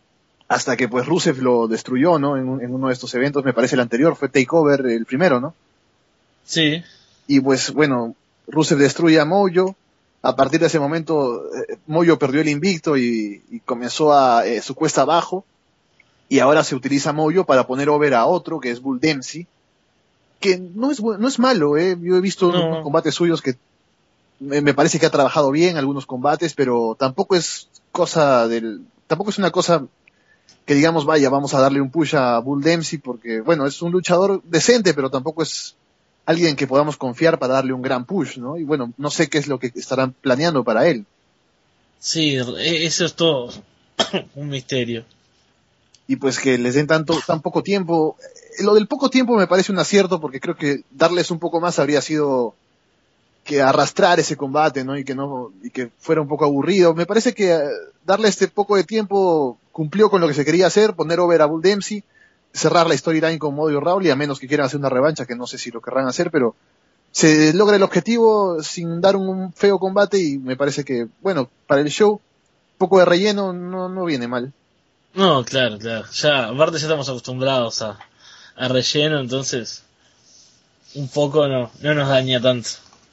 hasta que pues Rusev lo destruyó, ¿no? En, un- en uno de estos eventos, me parece el anterior, fue Takeover el primero, ¿no? Sí, Y pues bueno, Rusev destruye a Mojo. A partir de ese momento, eh, Mojo perdió el invicto y, y comenzó a eh, su cuesta abajo. Y ahora se utiliza Mojo para poner over a otro, que es Bull Dempsey, que no es, bu- no es malo, ¿eh? Yo he visto unos no, combates suyos que me, me parece que ha trabajado bien algunos combates, pero tampoco es cosa del, tampoco es una cosa que digamos, vaya, vamos a darle un push a Bull Dempsey, porque bueno, es un luchador decente, pero tampoco es alguien que podamos confiar para darle un gran push, ¿no? Y bueno, no sé qué es lo que estarán planeando para él. sí, e- eso es todo un misterio. Y pues que les den tanto, tan poco tiempo. Eh, Lo del poco tiempo me parece un acierto, porque creo que darles un poco más habría sido que arrastrar ese combate, ¿no? Y que no, y que fuera un poco aburrido. Me parece que eh, darle este poco de tiempo cumplió con lo que se quería hacer, poner over a Bull Dempsey, cerrar la storyline con Modio Rawley, a menos que quieran hacer una revancha, que no sé si lo querrán hacer, pero se logra el objetivo sin dar un feo combate y me parece que, bueno, para el show, poco de relleno no, no viene mal. No, claro, claro. Ya, aparte ya estamos acostumbrados a, a relleno, entonces un poco no, no nos daña tanto.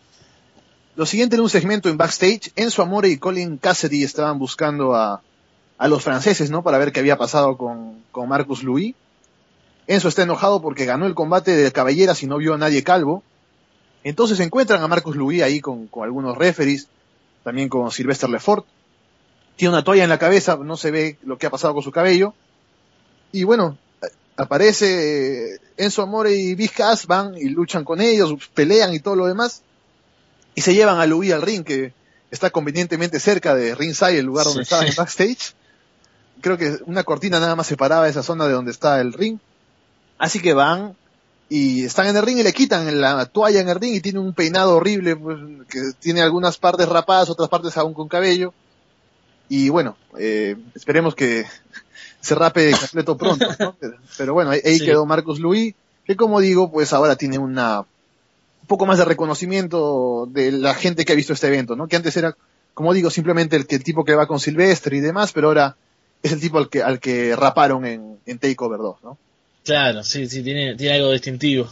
Lo siguiente en un segmento en backstage, Enzo Amore y Colin Cassidy estaban buscando a, a los franceses, ¿no? Para ver qué había pasado con, con Marcus Louis. Enzo está enojado porque ganó el combate de cabelleras y no vio a nadie calvo. Entonces encuentran a Marcus Louis ahí con, con algunos referees, también con Sylvester Lefort. Tiene una toalla en la cabeza, no se ve lo que ha pasado con su cabello. Y bueno, aparece Enzo Amore y Big Cass, van y luchan con ellos, pelean y todo lo demás. Y se llevan a Louis al ring, que está convenientemente cerca de ringside, el lugar donde Sí. estaban en backstage. Creo que una cortina nada más separaba esa zona de donde está el ring. Así que van y están en el ring y le quitan la toalla en el ring y tiene un peinado horrible, pues, que tiene algunas partes rapadas, otras partes aún con cabello. Y bueno, eh, esperemos que se rape completo pronto, ¿no? Pero bueno, ahí, ahí Sí. quedó Marcus Louis, que como digo, pues ahora tiene una un poco más de reconocimiento de la gente que ha visto este evento, ¿no? Que antes era, como digo, simplemente el, que el tipo que va con Silvestre y demás, pero ahora es el tipo al que, al que raparon en, en Takeover dos, ¿no? Claro, sí, sí, tiene, tiene algo distintivo.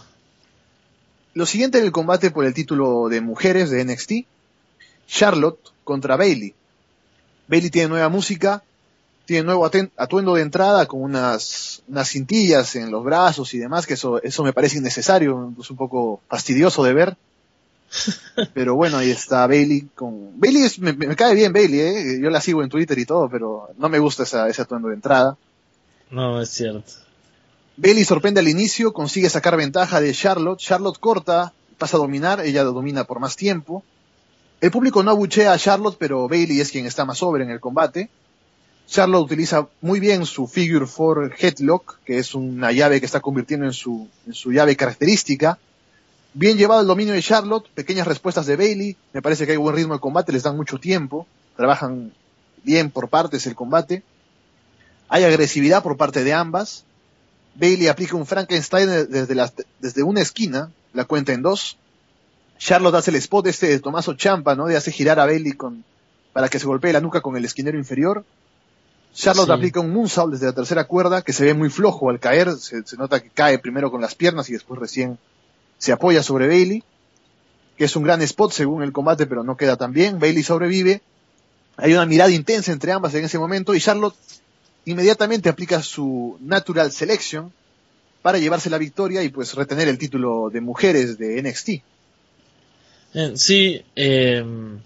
Lo siguiente en el combate por el título de mujeres de N X T, Charlotte contra Bayley. Bayley tiene nueva música, tiene nuevo aten- atuendo de entrada con unas, unas cintillas en los brazos y demás, que eso, eso me parece innecesario, es un poco fastidioso de ver. Pero bueno, ahí está Bayley con... Bayley es- me, me cae bien Bayley, ¿eh? Yo la sigo en Twitter y todo, pero no me gusta esa, ese atuendo de entrada. No, es cierto. Bayley sorprende al inicio, consigue sacar ventaja de Charlotte. Charlotte corta, pasa a dominar, ella domina por más tiempo. El público no abuchea a Charlotte, pero Bayley es quien está más sobre en el combate. Charlotte utiliza muy bien su Figure four Headlock, que es una llave que está convirtiendo en su, en su llave característica. Bien llevado el dominio de Charlotte, pequeñas respuestas de Bayley, me parece que hay buen ritmo de combate, les dan mucho tiempo, trabajan bien por partes el combate. Hay agresividad por parte de ambas. Bayley aplica un Frankenstein desde, la, desde una esquina, la cuenta en dos. Charlotte hace el spot este de Tommaso Ciampa, ¿no? De hace girar a Bayley con, para que se golpee la nuca con el esquinero inferior. Charlotte Sí. aplica un moonsault desde la tercera cuerda, que se ve muy flojo al caer, se, se nota que cae primero con las piernas y después recién se apoya sobre Bayley, que es un gran spot según el combate, pero no queda tan bien. Bayley sobrevive, hay una mirada intensa entre ambas en ese momento, y Charlotte inmediatamente aplica su Natural Selection para llevarse la victoria y pues retener el título de mujeres de N X T. Eh, sí, eh,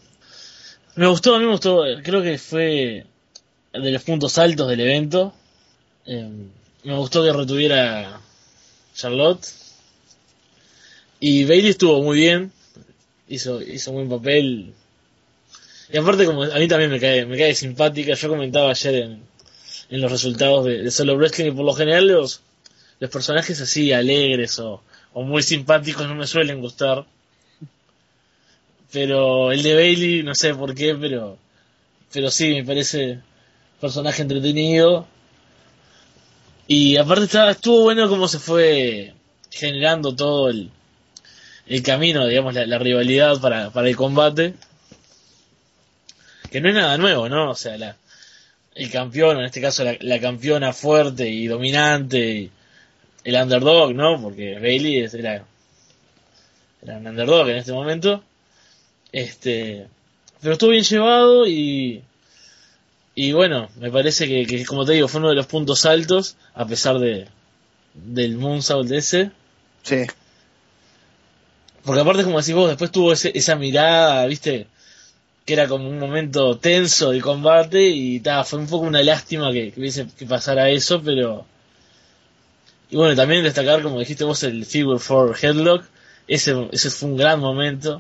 me gustó, a mí me gustó, creo que fue de los puntos altos del evento. Eh, me gustó que retuviera Charlotte. Y Bayley estuvo muy bien, hizo, hizo un buen papel. Y aparte, como a mí también me cae, me cae simpática, yo comentaba ayer en, en los resultados de, de Solo Wrestling, y por lo general los, los personajes así alegres o, o muy simpáticos no me suelen gustar. Pero el de Bayley, no sé por qué, pero pero sí, me parece personaje entretenido. Y aparte está, estuvo bueno cómo se fue generando todo el, el camino, digamos, la, la rivalidad para, para el combate. Que no es nada nuevo, ¿no? O sea, la, el campeón, en este caso la, la campeona fuerte y dominante, y el underdog, ¿no? Porque Bayley es- era, era un underdog en este momento. Este, pero estuvo bien llevado y, y bueno, me parece que, que, como te digo, fue uno de los puntos altos, a pesar de del Moonsault ese. Sí. Porque aparte, como decís vos, después tuvo ese, esa mirada, viste, que era como un momento tenso de combate y ta, fue un poco una lástima que, que hubiese que pasara eso, pero... Y bueno, también destacar, como dijiste vos, el Figure four Headlock, ese, ese fue un gran momento.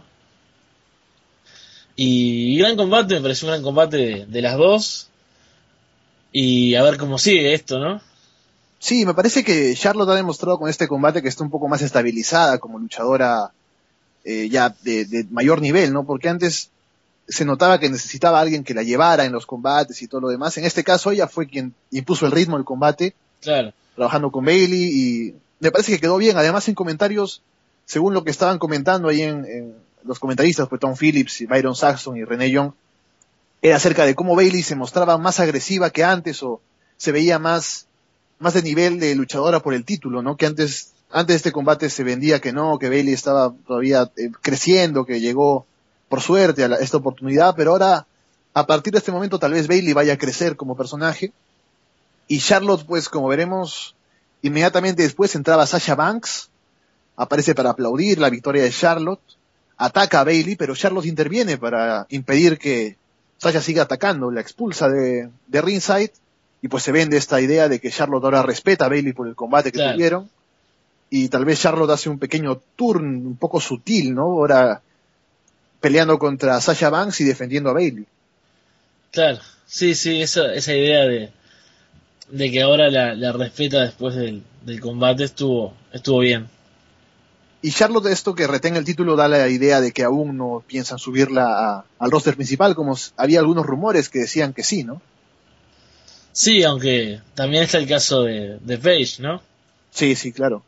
Y gran combate, me pareció un gran combate de, de las dos. Y a ver cómo sigue esto, ¿no? Sí, me parece que Charlotte ha demostrado con este combate que está un poco más estabilizada como luchadora eh, ya de, de mayor nivel, ¿no? Porque antes se notaba que necesitaba a alguien que la llevara en los combates y todo lo demás. En este caso ella fue quien impuso el ritmo del combate, Claro, trabajando con Bayley, y me parece que quedó bien. Además, en comentarios, según lo que estaban comentando ahí en, en los comentaristas, pues Tom Phillips y Byron Saxton y Renee Young, era acerca de cómo Bayley se mostraba más agresiva que antes, o se veía más, más de nivel de luchadora por el título, ¿no? Que antes, antes de este combate se vendía que no, que Bayley estaba todavía eh, creciendo, que llegó por suerte a la- esta oportunidad, pero ahora, a partir de este momento, tal vez Bayley vaya a crecer como personaje. Y Charlotte, pues, como veremos, inmediatamente después entraba Sasha Banks, aparece para aplaudir la victoria de Charlotte, ataca a Bayley, pero Charlotte interviene para impedir que Sasha siga atacando, la expulsa de, de ringside, y pues se vende esta idea de que Charlotte ahora respeta a Bayley por el combate que claro, tuvieron, y tal vez Charlotte hace un pequeño turn un poco sutil, ¿no? Ahora peleando contra Sasha Banks y defendiendo a Bayley. claro. Sí, sí, esa, esa idea de, de que ahora la, la respeta después del, del combate estuvo, estuvo bien. Y Charlotte, esto que retenga el título, da la idea de que aún no piensan subirla a- al roster principal, como s- había algunos rumores que decían que sí, ¿no? Sí, aunque también está el caso de, de Paige, ¿no? Sí, sí, claro.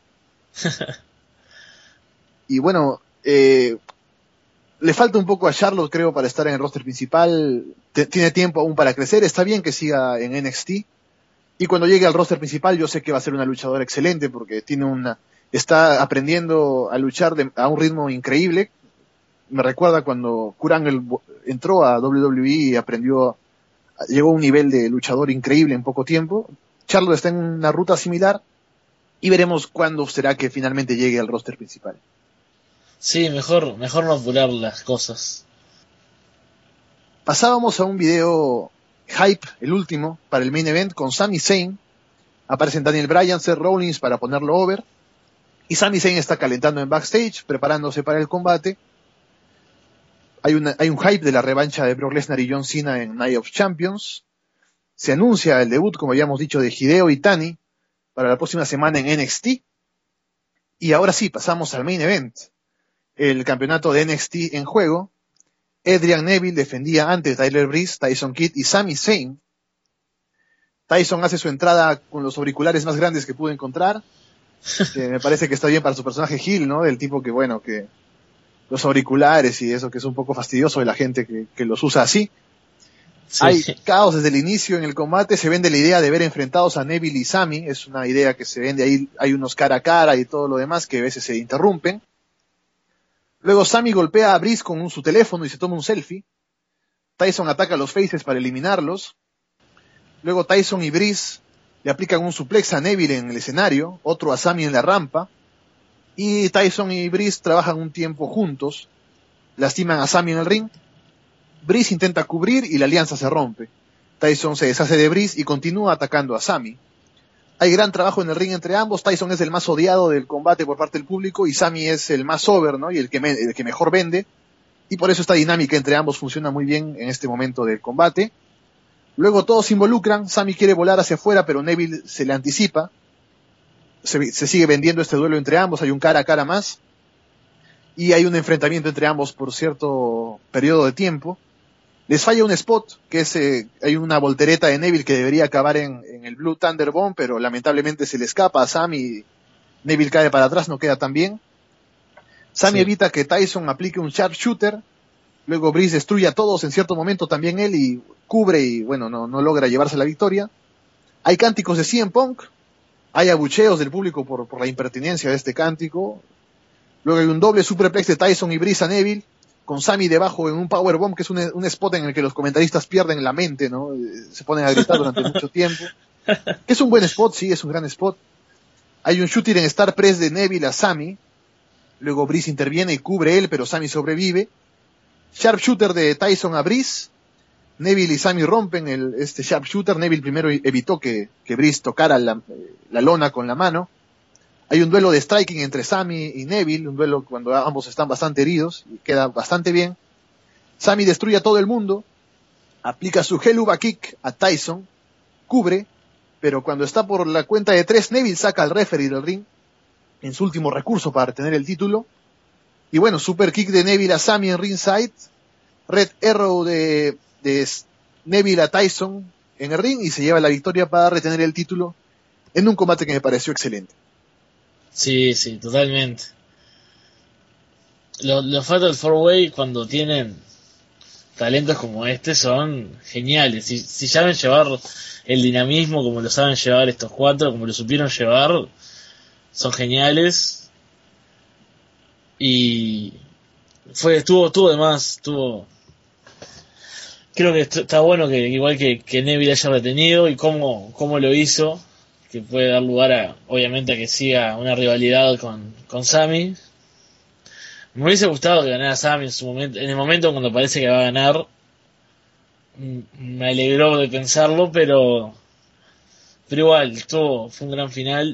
Y bueno, eh, le falta un poco a Charlotte, creo, para estar en el roster principal. Te- tiene tiempo aún para crecer. Está bien que siga en N X T. Y cuando llegue al roster principal, yo sé que va a ser una luchadora excelente, porque tiene una, está aprendiendo a luchar de- a un ritmo increíble. Me recuerda cuando Kurt Angle vo- entró a W W E y aprendió, llegó a un nivel de luchador increíble en poco tiempo. Charlotte está en una ruta similar, y veremos cuándo será que finalmente llegue al roster principal. Sí, mejor, mejor no apurar las cosas. Pasábamos a un video hype, el último, para el main event, con Sami Zayn. Aparecen Daniel Bryan, Seth Rollins para ponerlo over, y Sami Zayn está calentando en backstage, preparándose para el combate. Hay, una, hay un hype de la revancha de Brock Lesnar y John Cena en Night of Champions. Se anuncia el debut, como habíamos dicho, de Hideo Itami para la próxima semana en N X T. Y ahora sí, pasamos al main event. El campeonato de N X T en juego. Adrian Neville defendía ante Tyler Breeze, Tyson Kidd y Sami Zayn. Tyson hace su entrada con los auriculares más grandes que pudo encontrar, que me parece que está bien para su personaje Hill, ¿no? Del tipo que, bueno, que los auriculares y eso que es un poco fastidioso de la gente que, que los usa así. Sí, Hay caos desde el inicio en el combate, se vende la idea de ver enfrentados a Neville y Sami, es una idea que se vende ahí, hay unos cara a cara y todo lo demás que a veces se interrumpen. Luego Sami golpea a Breeze con un- su teléfono y se toma un selfie. Tyson ataca a los faces para eliminarlos. Luego Tyson y Breeze le aplican un suplex a Neville en el escenario, otro a Sami en la rampa. Y Tyson y Breeze trabajan un tiempo juntos, lastiman a Sami en el ring. Breeze intenta cubrir y la alianza se rompe. Tyson se deshace de Breeze y continúa atacando a Sami. Hay gran trabajo en el ring entre ambos. Tyson es el más odiado del combate por parte del público y Sami es el más over, ¿no? Y el que, me- el que mejor vende. Y por eso esta dinámica entre ambos funciona muy bien en este momento del combate. Luego todos se involucran. Sami quiere volar hacia afuera, pero Neville se le anticipa. Se, se sigue vendiendo este duelo entre ambos. Hay un cara a cara más. Y hay un enfrentamiento entre ambos por cierto periodo de tiempo. Les falla un spot, que es, eh, hay una voltereta de Neville que debería acabar en, en el Blue Thunder Bomb, pero lamentablemente se le escapa a Sami y Neville cae para atrás, no queda tan bien. Sami Sí. evita que Tyson aplique un sharpshooter, Luego Breeze destruye a todos en cierto momento también él y cubre y bueno, no, no logra llevarse la victoria. Hay cánticos de C M Punk, hay abucheos del público por, por la impertinencia de este cántico. Luego hay un doble superplex de Tyson y Breeze a Neville, con Sami debajo en un powerbomb, que es un, un spot en el que los comentaristas pierden la mente, ¿no? Se ponen a gritar durante mucho tiempo. Es un buen spot, sí, es un gran spot. Hay un shooter en Star Press de Neville a Sami. Luego Breeze interviene y cubre él, pero Sami sobrevive. Sharpshooter de Tyson a Breeze. Neville y Sami rompen el, este sharpshooter. Neville primero evitó que, que Breeze tocara la, la lona con la mano. Hay un duelo de striking entre Sami y Neville, un duelo cuando ambos están bastante heridos, y queda bastante bien. Sami destruye a todo el mundo, aplica su Helluva Kick a Tyson, cubre, pero cuando está por la cuenta de tres, Neville saca al referee del ring, en su último recurso para retener el título. Y bueno, super kick de Neville a Sami en ringside, Red Arrow de, de Neville a Tyson en el ring, y se lleva la victoria para retener el título en un combate que me pareció excelente. Sí, sí, totalmente. Los, los Fatal Four Way, cuando tienen talentos como este, son geniales. Si, si saben llevar el dinamismo como lo saben llevar estos cuatro, como lo supieron llevar, son geniales. Y fue estuvo estuvo de más, estuvo. Creo que está bueno que igual que, que Neville haya retenido y cómo, cómo lo hizo, que puede dar lugar a, obviamente, a que siga una rivalidad con, con Sami. Me hubiese gustado que ganara Sami en su momento, en el momento cuando parece que va a ganar. Me alegró de pensarlo, pero pero igual, estuvo, fue un gran final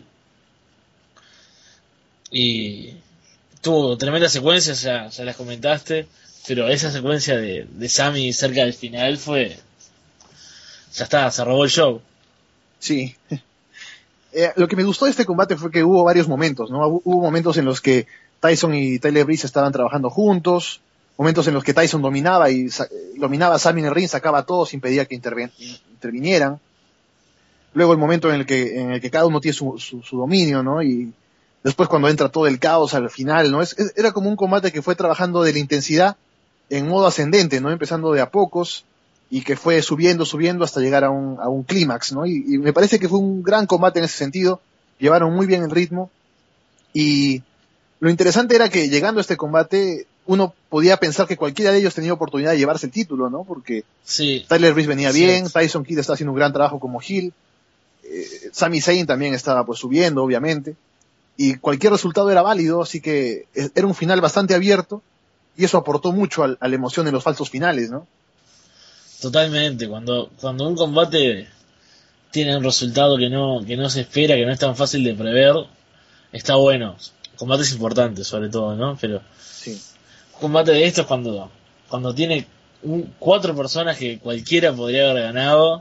y tuvo tremendas secuencias, ya, ya las comentaste, pero esa secuencia de, de Sami cerca del final fue, ya está, se robó el show. Sí. Eh, lo que me gustó de este combate fue que hubo varios momentos, ¿no? Hubo momentos en los que Tyson y Tyler Breeze estaban trabajando juntos, momentos en los que Tyson dominaba y sa- dominaba a Sami en el ring, sacaba a todos, impedía que interven- intervinieran. Luego el momento en el que en el que cada uno tiene su, su, su dominio, ¿no? Y después cuando entra todo el caos al final, ¿no? Es, es, era como un combate que fue trabajando de la intensidad en modo ascendente, ¿no? Empezando de a pocos y que fue subiendo, subiendo hasta llegar a un, a un clímax, ¿no? Y, y me parece que fue un gran combate en ese sentido, llevaron muy bien el ritmo, y lo interesante era que llegando a este combate, uno podía pensar que cualquiera de ellos tenía oportunidad de llevarse el título, ¿no? Porque Sí, Tyler Breeze venía sí. bien, Tyson Kidd está haciendo un gran trabajo como heel, eh, Sami Zayn también estaba pues subiendo, obviamente, y cualquier resultado era válido, así que eh, era un final bastante abierto, y eso aportó mucho al, a la emoción de los falsos finales, ¿no? Totalmente, cuando cuando un combate tiene un resultado que no que no se espera, que no es tan fácil de prever, está bueno. Combates importantes sobre todo, ¿no? Pero Sí. un combate de estos cuando cuando tiene un, cuatro personas que cualquiera podría haber ganado,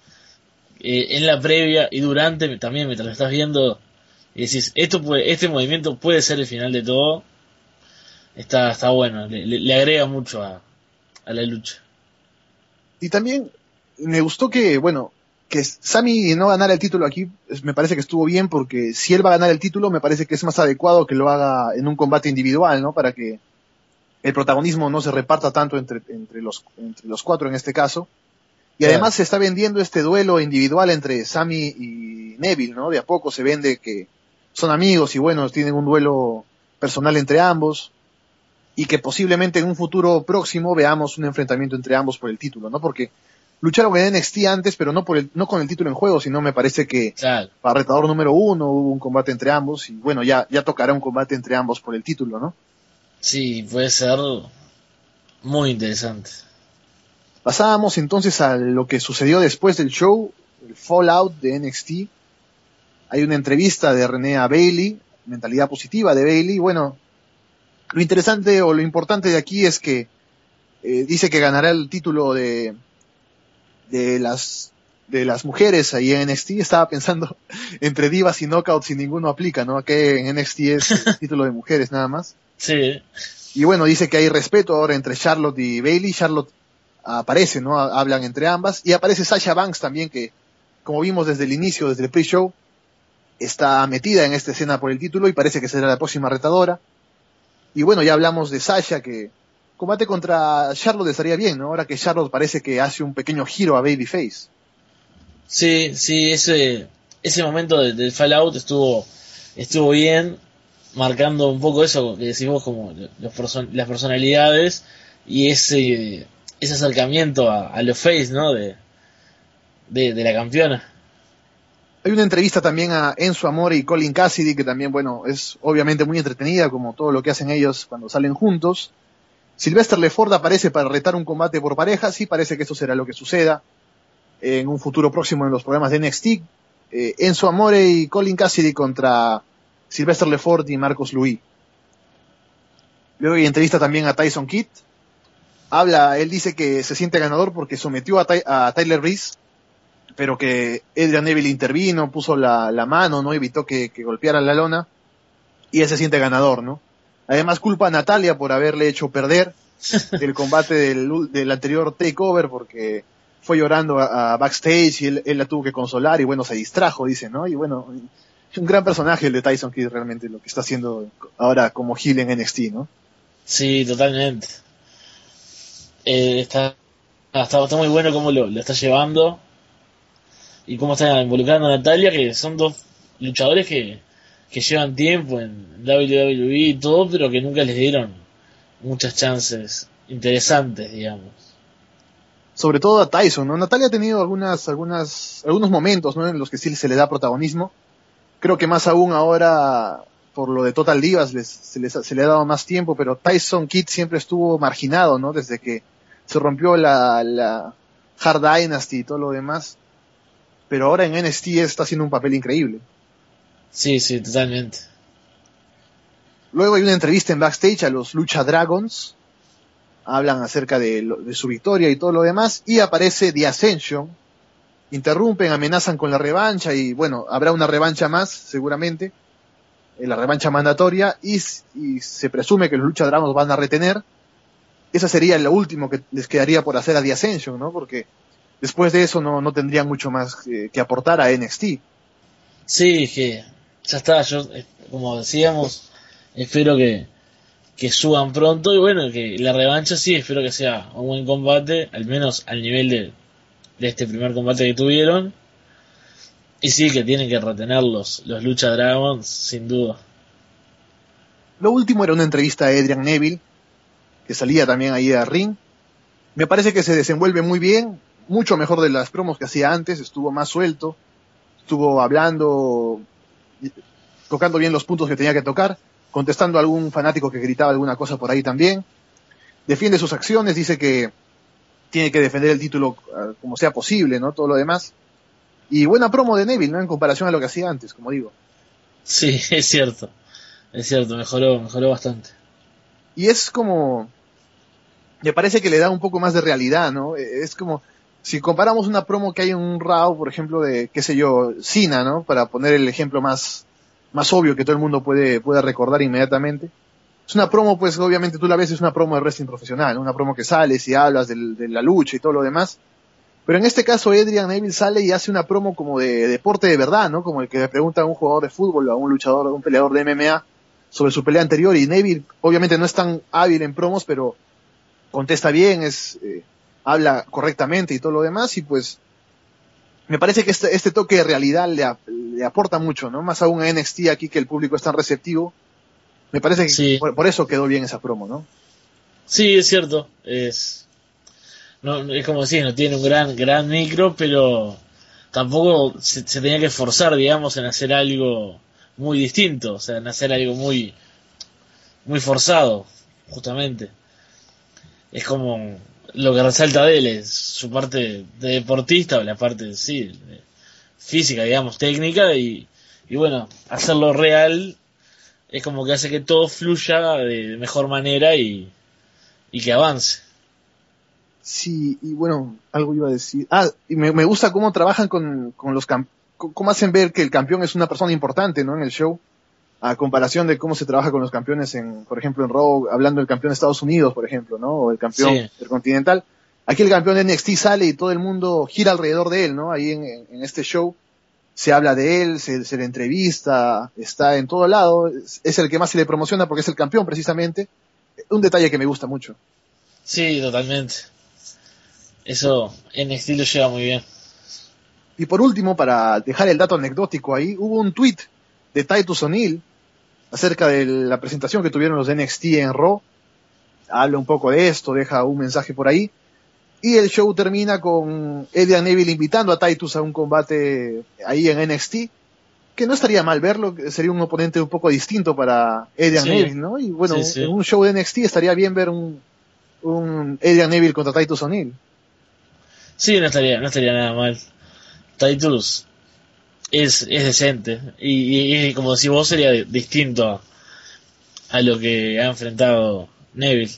eh, en la previa y durante también, mientras lo estás viendo y decís, esto puede, este movimiento puede ser el final de todo, está está bueno, le, le, le agrega mucho a, a la lucha. Y también me gustó que, bueno, que Sami no ganara el título aquí, es- me parece que estuvo bien, porque si él va a ganar el título, me parece que es más adecuado que lo haga en un combate individual, ¿no? Para que el protagonismo no se reparta tanto entre, entre, los, entre los cuatro en este caso. Y Claro. además se está vendiendo este duelo individual entre Sami y Neville, ¿no? De a poco se vende que son amigos y bueno, tienen un duelo personal entre ambos, y que posiblemente en un futuro próximo veamos un enfrentamiento entre ambos por el título, ¿no? Porque lucharon en N X T antes, pero no por el, no con el título en juego, sino me parece que Claro. para retador número uno hubo un combate entre ambos, y bueno, ya, ya tocará un combate entre ambos por el título, ¿no? Sí, puede ser muy interesante. Pasábamos entonces a lo que sucedió después del show, el Fallout de N X T. Hay una entrevista de René a Bayley, mentalidad positiva de Bayley. Bueno, lo interesante o lo importante de aquí es que eh, dice que ganará el título de de las de las mujeres ahí en N X T. Estaba pensando entre divas y knockouts y ninguno aplica, ¿no? Que en N X T es el título de mujeres nada más. Sí, Y bueno, dice que hay respeto ahora entre Charlotte y Bayley. Charlotte aparece, ¿no? Hablan entre ambas. Y aparece Sasha Banks también, que como vimos desde el inicio, desde el pre-show, está metida en esta escena por el título y parece que será la próxima retadora. Y bueno, ya hablamos de Sasha, que combate contra Charlotte estaría bien, ¿no? Ahora que Charlotte parece que hace un pequeño giro a Babyface. Sí, sí, ese, ese momento del de Fallout estuvo, estuvo bien, marcando un poco eso que decimos como los person- las personalidades y ese, ese acercamiento a, a los face, ¿no? De, de, de la campeona. Hay una entrevista también a Enzo Amore y Colin Cassidy, que también, bueno, es obviamente muy entretenida, como todo lo que hacen ellos cuando salen juntos. Sylvester Lefort aparece para retar un combate por pareja, sí parece que eso será lo que suceda en un futuro próximo en los programas de N X T. Eh, Enzo Amore y Colin Cassidy contra Sylvester Lefort y Marcos Louis. Luego hay entrevista también a Tyson Kidd. Habla, él dice que se siente ganador porque sometió a, Ty- a Tyler Breeze, pero que Adrian Neville intervino, puso la, la mano, no evitó que, que golpeara la lona, y él se siente ganador, ¿no? Además culpa a Natalia por haberle hecho perder el combate del, del anterior takeover, porque fue llorando a, a backstage y él, él la tuvo que consolar y bueno, se distrajo, dice, ¿no? Y bueno, es un gran personaje el de Tyson Kidd realmente, lo que está haciendo ahora como heel en N X T, ¿no? Sí, totalmente. Eh, está, está, está muy bueno cómo lo, lo está llevando y cómo está involucrando a Natalia, que son dos luchadores que, que llevan tiempo en W W E y todo, pero que nunca les dieron muchas chances interesantes, digamos. Sobre todo a Tyson, ¿no? Natalia ha tenido algunas, algunas, algunos momentos, ¿no? En los que sí se le da protagonismo. Creo que más aún ahora, por lo de Total Divas, les, se, les, se le ha dado más tiempo, pero Tyson Kidd siempre estuvo marginado, ¿no? Desde que se rompió la, la Hard Dynasty y todo lo demás. Pero ahora en N X T está haciendo un papel increíble. Sí, sí, totalmente. Luego hay una entrevista en backstage a los Lucha Dragons. Hablan acerca de, lo, de su victoria y todo lo demás. Y aparece The Ascension. Interrumpen, amenazan con la revancha. Y bueno, habrá una revancha más, seguramente. Eh, la revancha mandatoria. Y, y se presume que los Lucha Dragons van a retener. Esa sería lo último que les quedaría por hacer a The Ascension, ¿no? Porque después de eso no, no tendrían mucho más que, que aportar a N X T. Sí, que ya está. Yo, eh, como decíamos, espero que, que suban pronto. Y bueno, que la revancha sí, espero que sea un buen combate, al menos al nivel de, de este primer combate que tuvieron. Y sí, que tienen que retener los, los Lucha Dragons, sin duda. Lo último era una entrevista a Adrian Neville, que salía también ahí a ring. Me parece que se desenvuelve muy bien, mucho mejor de las promos que hacía antes, estuvo más suelto, estuvo hablando, tocando bien los puntos que tenía que tocar, contestando a algún fanático que gritaba alguna cosa por ahí también. Defiende sus acciones, dice que tiene que defender el título uh, como sea posible, ¿no? Todo lo demás. Y buena promo de Neville, ¿no? En comparación a lo que hacía antes, como digo. Sí, es cierto. Es cierto, mejoró, mejoró bastante. Y es como, me parece que le da un poco más de realidad, ¿no? Es como, si comparamos una promo que hay en un Raw, por ejemplo, de, qué sé yo, Cena, ¿no? Para poner el ejemplo más, más obvio que todo el mundo puede, puede recordar inmediatamente. Es una promo, pues, obviamente tú la ves, es una promo de wrestling profesional, ¿no? Una promo que sales y hablas del, de la lucha y todo lo demás. Pero en este caso, Adrian Neville sale y hace una promo como de deporte de verdad, ¿no? Como el que le pregunta a un jugador de fútbol o a un luchador, a un peleador de M M A sobre su pelea anterior, y Neville obviamente no es tan hábil en promos, pero contesta bien, es eh, habla correctamente y todo lo demás, y pues me parece que este, este toque de realidad le, le aporta mucho, ¿no? Más aún a N X T aquí, que el público es tan receptivo. Me parece que Sí. por, por eso quedó bien esa promo, ¿no? Sí, es cierto. Es, no, es como decir, no tiene un gran, gran micro, pero tampoco se, se tenía que esforzar, digamos, en hacer algo muy distinto, o sea, en hacer algo muy, muy forzado, justamente. Es como lo que resalta de él, es su parte de deportista, o la parte, sí, de física, digamos, técnica, y, y bueno, hacerlo real es como que hace que todo fluya de mejor manera y, y que avance. Sí, y bueno, algo iba a decir. Ah, y me, me gusta cómo trabajan con, con los campeones, cómo hacen ver que el campeón es una persona importante, ¿no? En el show, a comparación de cómo se trabaja con los campeones en, por ejemplo, en Raw, hablando del campeón de Estados Unidos, por ejemplo, ¿no? O el campeón Sí. intercontinental. Aquí el campeón de N X T sale y todo el mundo gira alrededor de él, ¿no? Ahí en, en, en este show se habla de él, se, se le entrevista, está en todo lado, es, es el que más se le promociona porque es el campeón precisamente. Un detalle que me gusta mucho. Sí, totalmente. Eso N X T lo lleva muy bien. Y por último, para dejar el dato anecdótico ahí, hubo un tweet de Titus O'Neil acerca de la presentación que tuvieron los de N X T en Raw. Habla un poco de esto, deja un mensaje por ahí. Y el show termina con Adrian Neville invitando a Titus a un combate ahí en N X T, que no estaría mal verlo, sería un oponente un poco distinto para Adrian Sí. Neville, ¿no? Y bueno, Sí, sí. en un show de N X T estaría bien ver un, un Adrian Neville contra Titus O'Neil. Sí, no estaría, no estaría nada mal. Titus es, es decente. Y, y, y como si vos sería di- distinto a, a lo que ha enfrentado Neville.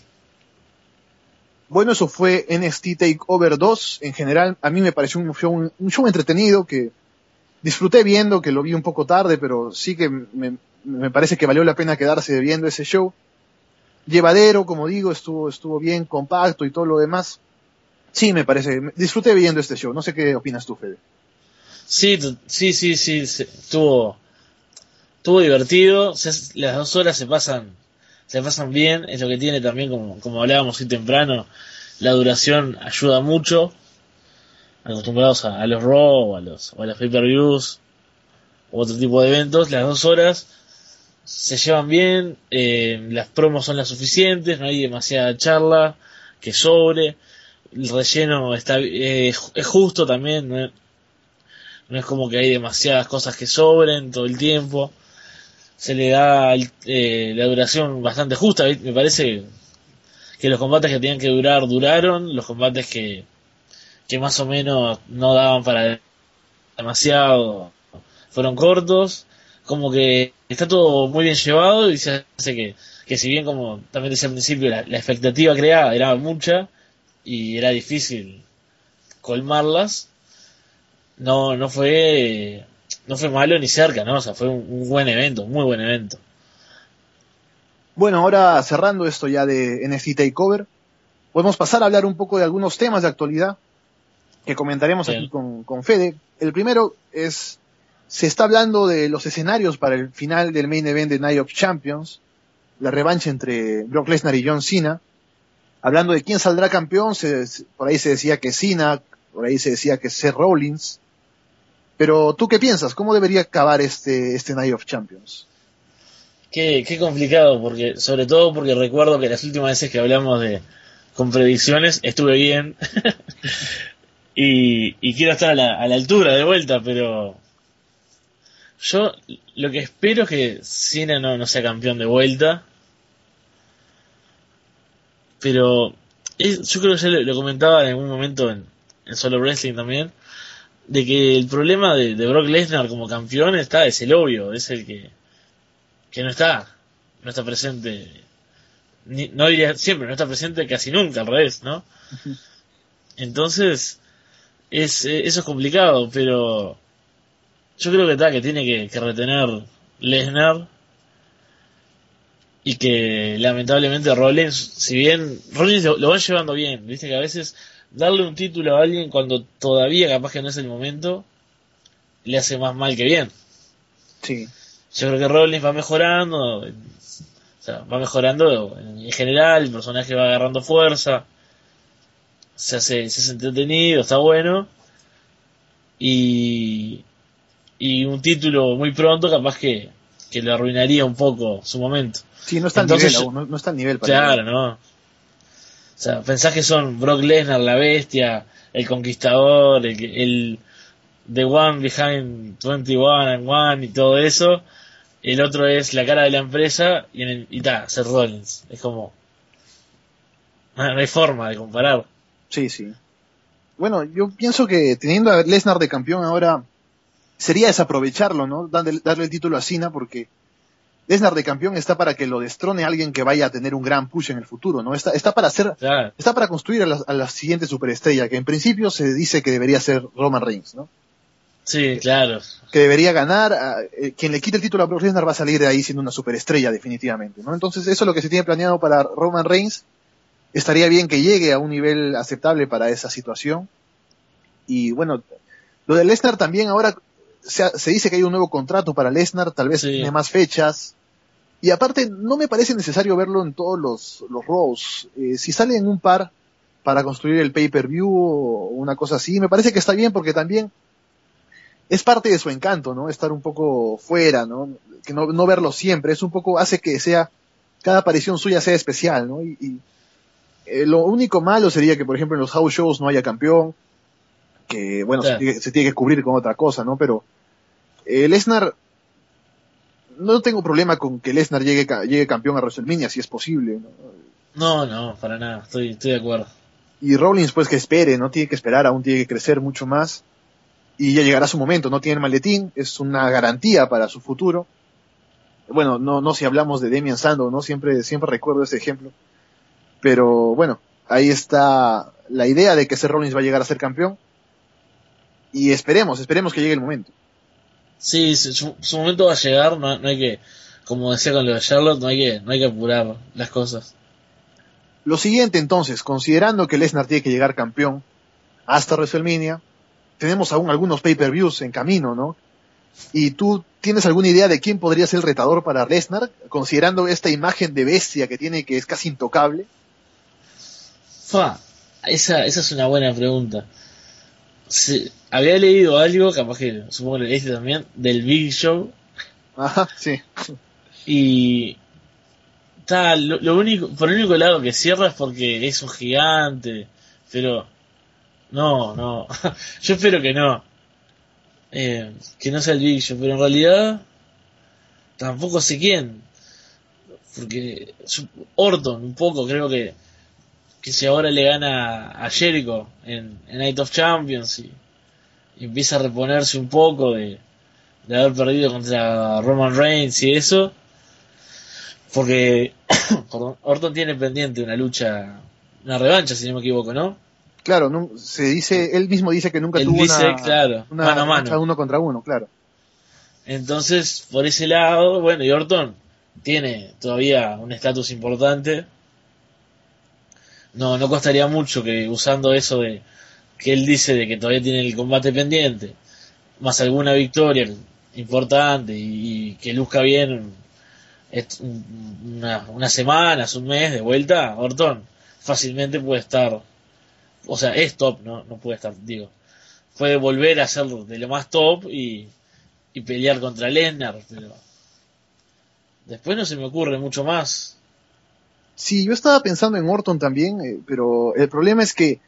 Bueno, eso fue N X T TakeOver dos. En general, a mí me pareció un show, un show entretenido que disfruté viendo, que lo vi un poco tarde, pero sí que me, me parece que valió la pena quedarse viendo ese show. Llevadero, como digo, estuvo, estuvo bien, compacto y todo lo demás. Sí, me parece, disfruté viendo este show. No sé qué opinas tú, Fede. Sí, t- sí, sí, sí, se- estuvo, estuvo divertido. Se- las dos horas se pasan, se pasan bien. Es lo que tiene también, como, como hablábamos hoy temprano, la duración ayuda mucho. Acostumbrados a, a los Raw o a los, o a los pay-per-views u otro tipo de eventos, las dos horas se llevan bien, eh, las promos son las suficientes, no hay demasiada charla que sobre, el relleno está eh, es justo también, no es, no es como que hay demasiadas cosas que sobren todo el tiempo, se le da eh, la duración bastante justa, me parece que los combates que tenían que durar duraron, los combates que, que más o menos no daban para demasiado fueron cortos, como que está todo muy bien llevado y se hace que, que si bien como también decía al principio la, la expectativa creada era mucha y era difícil colmarlas, no no fue no fue malo ni cerca, ¿no? O sea, fue un, un buen evento, un muy buen evento. Bueno, ahora cerrando esto ya de N X T TakeOver, podemos pasar a hablar un poco de algunos temas de actualidad que comentaremos Bien. aquí con, con Fede. El primero es, se está hablando de los escenarios para el final del main event de Night of Champions, la revancha entre Brock Lesnar y John Cena. Hablando de quién saldrá campeón, se, por ahí se decía que Cena, por ahí se decía que Seth Rollins. Pero, ¿tú qué piensas? ¿Cómo debería acabar este, este Night of Champions? Qué, qué complicado, porque sobre todo porque recuerdo que las últimas veces que hablamos de con predicciones estuve bien y, y quiero estar a la, a la altura de vuelta, pero yo lo que espero es que Cena no, no sea campeón de vuelta, pero es, yo creo que ya lo, lo comentaba en algún momento en, en Solo Wrestling también, de que el problema de, de Brock Lesnar como campeón está, es el obvio, es el que que no está, no está presente, ni, no diría siempre, no está presente casi nunca, al revés, ¿no? Entonces, es eh, eso es complicado, pero yo creo que está, que tiene que, que retener Lesnar y que lamentablemente Rollins, si bien Rollins lo, lo va llevando bien, viste que a veces darle un título a alguien cuando todavía capaz que no es el momento, le hace más mal que bien. Sí. Yo creo que Rollins va mejorando, o sea, va mejorando en general, el personaje va agarrando fuerza, se hace, se hace entretenido, está bueno, y, y un título muy pronto capaz que, que le arruinaría un poco su momento. Sí, no está al Entonces, nivel aún, no, no está al nivel para claro, ¿no? O sea, pensás que son Brock Lesnar, la bestia, el conquistador, el, el The One Behind veintiuno and One y todo eso. El otro es la cara de la empresa y en el, y ta, Seth Rollins. Es como, no hay forma de comparar. Sí, sí. Bueno, yo pienso que teniendo a Lesnar de campeón ahora sería desaprovecharlo, ¿no? Darle, darle el título a Cena, porque Lesnar de campeón está para que lo destrone a alguien que vaya a tener un gran push en el futuro, ¿no? Está, está para hacer, Claro. está para construir a la, a la siguiente superestrella, que en principio se dice que debería ser Roman Reigns, ¿no? Sí, claro. Que debería ganar, a, eh, quien le quite el título a Brock Lesnar va a salir de ahí siendo una superestrella definitivamente, ¿no? Entonces eso es lo que se tiene planeado para Roman Reigns. Estaría bien que llegue a un nivel aceptable para esa situación. Y bueno, lo de Lesnar también ahora se, se dice que hay un nuevo contrato para Lesnar, tal vez Sí. tiene más fechas. Y aparte, no me parece necesario verlo en todos los, los Raws. Eh, si sale en un par para construir el pay-per-view o una cosa así, me parece que está bien porque también es parte de su encanto, ¿no? Estar un poco fuera, ¿no? Que no, no verlo siempre, es un poco, hace que sea, cada aparición suya sea especial, ¿no? Y, y eh, lo único malo sería que, por ejemplo, en los house shows no haya campeón, que, bueno, Claro. se, tiene, se tiene que cubrir con otra cosa, ¿no? Pero eh, Lesnar, no tengo problema con que Lesnar llegue, llegue campeón a WrestleMania, si es posible, ¿no? No, no, para nada, estoy, estoy de acuerdo. Y Rollins, pues que espere, ¿no? Tiene que esperar, aún tiene que crecer mucho más. Y ya llegará su momento, no tiene el maletín, es una garantía para su futuro. Bueno, no, no si hablamos de Damian Sandow, ¿no? Siempre, siempre recuerdo ese ejemplo. Pero bueno, ahí está la idea de que Seth Rollins va a llegar a ser campeón. Y esperemos, esperemos que llegue el momento. Sí, su, su- su momento va a llegar, no, no hay que, como decía con lo de Charlotte, no hay que, no hay que apurar las cosas. Lo siguiente entonces, considerando que Lesnar tiene que llegar campeón hasta WrestleMania, tenemos aún algunos pay-per-views en camino, ¿no? ¿Y tú tienes alguna idea de quién podría ser el retador para Lesnar, considerando esta imagen de bestia que tiene, que es casi intocable? Fa, esa, esa es una buena pregunta. Sí, había leído algo, capaz que supongo que leíste también, del Big Show, Ajá, sí. y está, lo, lo único, por el único lado que cierra es porque es un gigante, pero no, no, yo espero que no, eh, que no sea el Big Show, pero en realidad tampoco sé quién, porque su- Orton un poco creo que que si ahora le gana a Jericho en, en Night of Champions y, y empieza a reponerse un poco de, de haber perdido contra Roman Reigns y eso, porque perdón, Orton tiene pendiente una lucha, una revancha si no me equivoco, ¿no? Claro, no, se dice, él mismo dice que nunca Él tuvo dice, una, claro, una mano a mano. lucha uno contra uno, claro. Entonces, por ese lado, bueno, y Orton tiene todavía un estatus importante. No, no costaría mucho que usando eso de que él dice de que todavía tiene el combate pendiente, más alguna victoria importante y, y que luzca bien est- un- una, unas semanas, un mes de vuelta, Orton fácilmente puede estar, o sea, es top, no, no puede estar, digo, puede volver a ser de lo más top y, y pelear contra Lesnar, pero después no se me ocurre mucho más. Sí, yo estaba pensando en Orton también, eh, pero el problema es que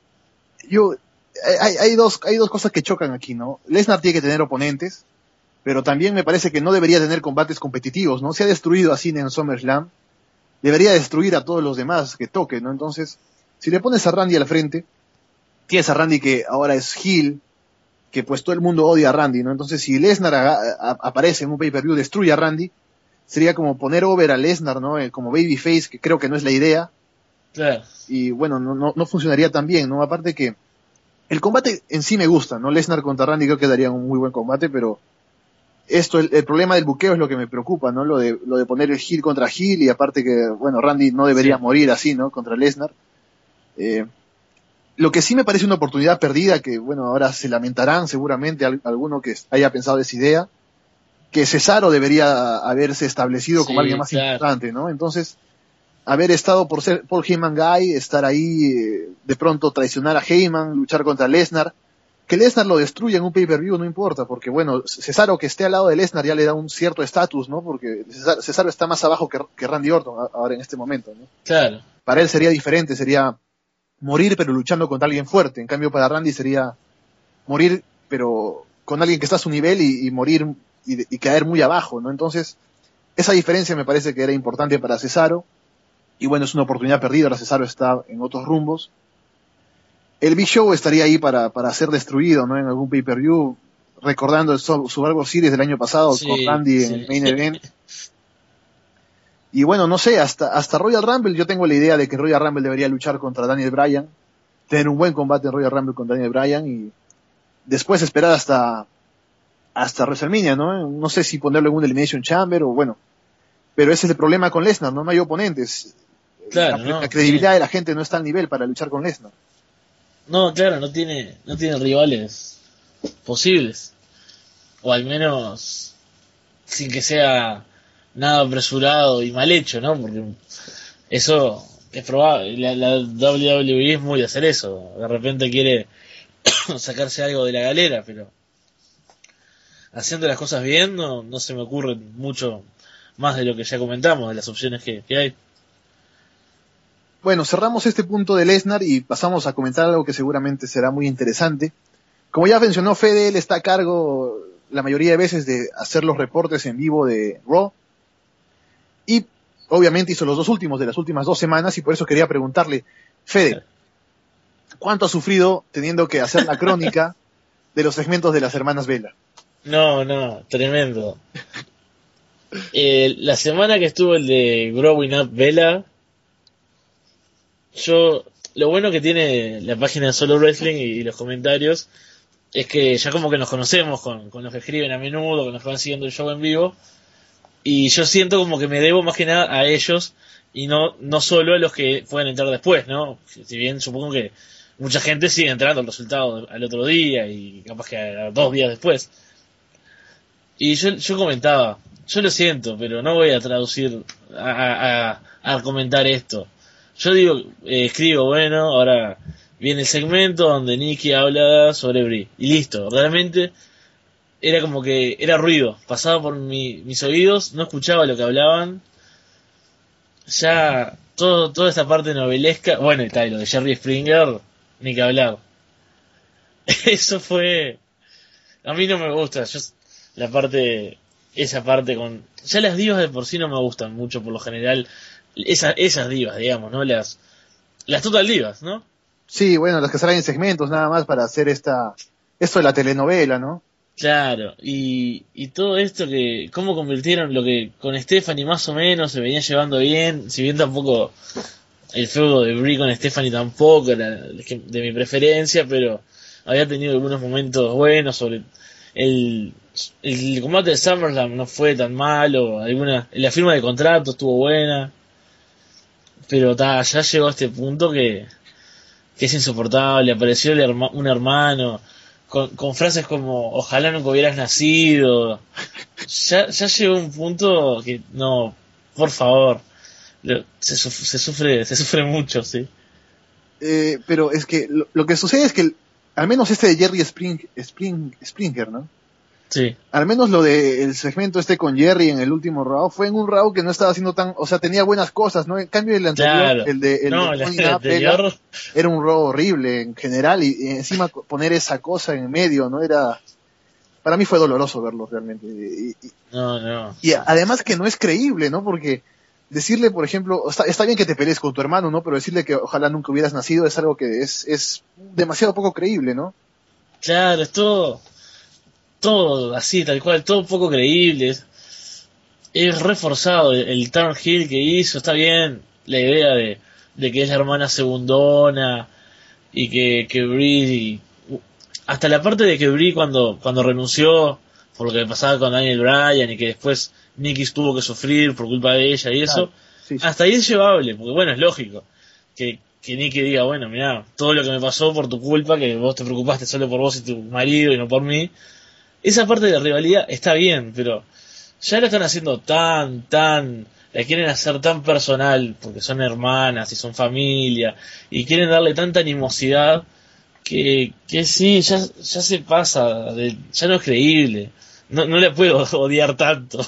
yo, hay, hay dos, hay dos cosas que chocan aquí, ¿no? Lesnar tiene que tener oponentes, pero también me parece que no debería tener combates competitivos, ¿no? Se ha destruido a Cena en SummerSlam, debería destruir a todos los demás que toque, ¿no? Entonces, si le pones a Randy al frente, tienes a Randy que ahora es heel, que pues todo el mundo odia a Randy, ¿no? Entonces, si Lesnar a- a- aparece en un pay-per-view, destruye a Randy, sería como poner over a Lesnar, ¿no? Eh, como babyface, que creo que no es la idea, Claro, y bueno, no, no, no funcionaría tan bien, ¿no? Aparte que el combate en sí me gusta, ¿no? Lesnar contra Randy creo que daría un muy buen combate, pero esto, el, el problema del buqueo es lo que me preocupa, ¿no? Lo de, lo de poner el heel contra heel, y aparte que, bueno, Randy no debería sí. morir así, ¿no? Contra Lesnar. Eh, lo que sí me parece una oportunidad perdida, que bueno, ahora se lamentarán seguramente al- alguno que haya pensado esa idea, que Cesaro debería haberse establecido como Sí, alguien más claro. importante, ¿no? Entonces, haber estado por ser Paul Heyman Guy, estar ahí, eh, de pronto traicionar a Heyman, luchar contra Lesnar, que Lesnar lo destruya en un pay-per-view no importa, porque bueno, Cesaro que esté al lado de Lesnar ya le da un cierto estatus, ¿no? Porque Cesaro, Cesaro está más abajo que, que Randy Orton a- ahora en este momento, ¿no? Claro, Para él sería diferente, sería morir pero luchando contra alguien fuerte, en cambio para Randy sería morir pero con alguien que está a su nivel y, y morir y, y caer muy abajo, ¿no? Entonces, esa diferencia me parece que era importante para Cesaro, y bueno, es una oportunidad perdida, ahora Cesaro está en otros rumbos. El Big Show estaría ahí para, para ser destruido, ¿no? En algún pay-per-view, recordando el Sur- Survivor Series del año pasado con sí, Randy en sí. el main event. Y bueno, no sé, hasta, hasta Royal Rumble yo tengo la idea de que Royal Rumble debería luchar contra Daniel Bryan, tener un buen combate en Royal Rumble con Daniel Bryan y después esperar hasta, hasta WrestleMania, ¿no? No sé si ponerlo en un Elimination Chamber o bueno, pero ese es el problema con Lesnar, ¿no? No hay oponentes. Claro, la, no, la credibilidad sí. de la gente no está al nivel para luchar con Lesnar. No, claro, no tiene, no tiene rivales posibles. O al menos sin que sea nada apresurado y mal hecho, ¿no? Porque eso es probable, la, la doble u doble u E es muy de hacer eso, de repente quiere sacarse algo de la galera, pero haciendo las cosas bien no, no se me ocurre mucho más de lo que ya comentamos, de las opciones que, que hay. Bueno, cerramos este punto de Lesnar y pasamos a comentar algo que seguramente será muy interesante. Como ya mencionó Fede, él está a cargo la mayoría de veces de hacer los reportes en vivo de Raw. Y obviamente hizo los dos últimos de las últimas dos semanas y por eso quería preguntarle, Fede, ¿cuánto ha sufrido teniendo que hacer la crónica de los segmentos de las hermanas Vela? No, no, tremendo. Eh, la semana que estuvo el de Growing Up Vela, yo, lo bueno que tiene la página de Solo Wrestling y, y los comentarios es que ya como que nos conocemos con, con los que escriben a menudo, con los que van siguiendo el show en vivo, y yo siento como que me debo más que nada a ellos y no, no solo a los que pueden entrar después, ¿no? Si bien supongo que mucha gente sigue entrando al resultado al otro día y capaz que a, a dos días después. Y yo, yo comentaba, yo lo siento, pero no voy a traducir, a, a, a comentar esto. Yo digo, eh, escribo, bueno, ahora viene el segmento donde Nikki habla sobre Brie. Y listo, realmente era como que era ruido, pasaba por mi, mis oídos, no escuchaba lo que hablaban. Ya, todo, toda esta parte novelesca, bueno, y tal, lo de Jerry Springer, ni que hablar. Eso fue, a mí no me gusta, yo, la parte, esa parte con, ya las divas de por sí no me gustan mucho por lo general, esas, esas divas, digamos, ¿no? Las, las total divas, ¿no? Sí, bueno, las que salen en segmentos nada más para hacer esta, esto de la telenovela, ¿no? Claro, y, y todo esto que, cómo convirtieron lo que con Stephanie más o menos se venía llevando bien, si bien tampoco el feudo de Brie con Stephanie tampoco era de mi preferencia, pero había tenido algunos momentos buenos, sobre el, el combate de SummerSlam no fue tan malo, alguna, la firma de contrato estuvo buena, pero ta, ya llegó a este punto que, que es insoportable, apareció el herma, un hermano con, con frases como ojalá nunca hubieras nacido, ya, ya llegó un punto que no, por favor, se, se sufre, se sufre mucho, sí. Eh, pero es que lo, lo que sucede es que el, al menos este de Jerry Spring, Spring, Springer, ¿no? Sí. Al menos lo de el segmento este con Jerry en el último Raw fue en un Raw que no estaba haciendo tan, o sea, tenía buenas cosas, ¿no? En cambio el anterior, claro. el de el no, de la, Tony la anterior... era un Raw horrible en general y, y encima poner esa cosa en medio, ¿no? Era, para mí fue doloroso verlo realmente. Y, y, no, no. y además que no es creíble, ¿no? Porque decirle, por ejemplo, está, está bien que te pelees con tu hermano, ¿no? Pero decirle que ojalá nunca hubieras nacido es algo que es, es demasiado poco creíble, ¿no? Claro, es todo, todo así, tal cual, todo poco creíble. Es, es reforzado el, el turn heel que hizo, está bien la idea de, de que es la hermana segundona y que, que Brie, hasta la parte de que Brie cuando, cuando renunció por lo que pasaba con Daniel Bryan y que después Nikki tuvo que sufrir por culpa de ella y eso, claro, sí, sí. Hasta ahí es llevable, porque bueno, es lógico que, que Nikki diga, bueno, mirá, todo lo que me pasó por tu culpa, que vos te preocupaste solo por vos y tu marido y no por mí, esa parte de la rivalidad está bien, pero ya la están haciendo tan, tan, la quieren hacer tan personal, porque son hermanas y son familia, y quieren darle tanta animosidad, que, que sí, ya, ya se pasa, de, ya no es creíble. No, no le puedo odiar tanto.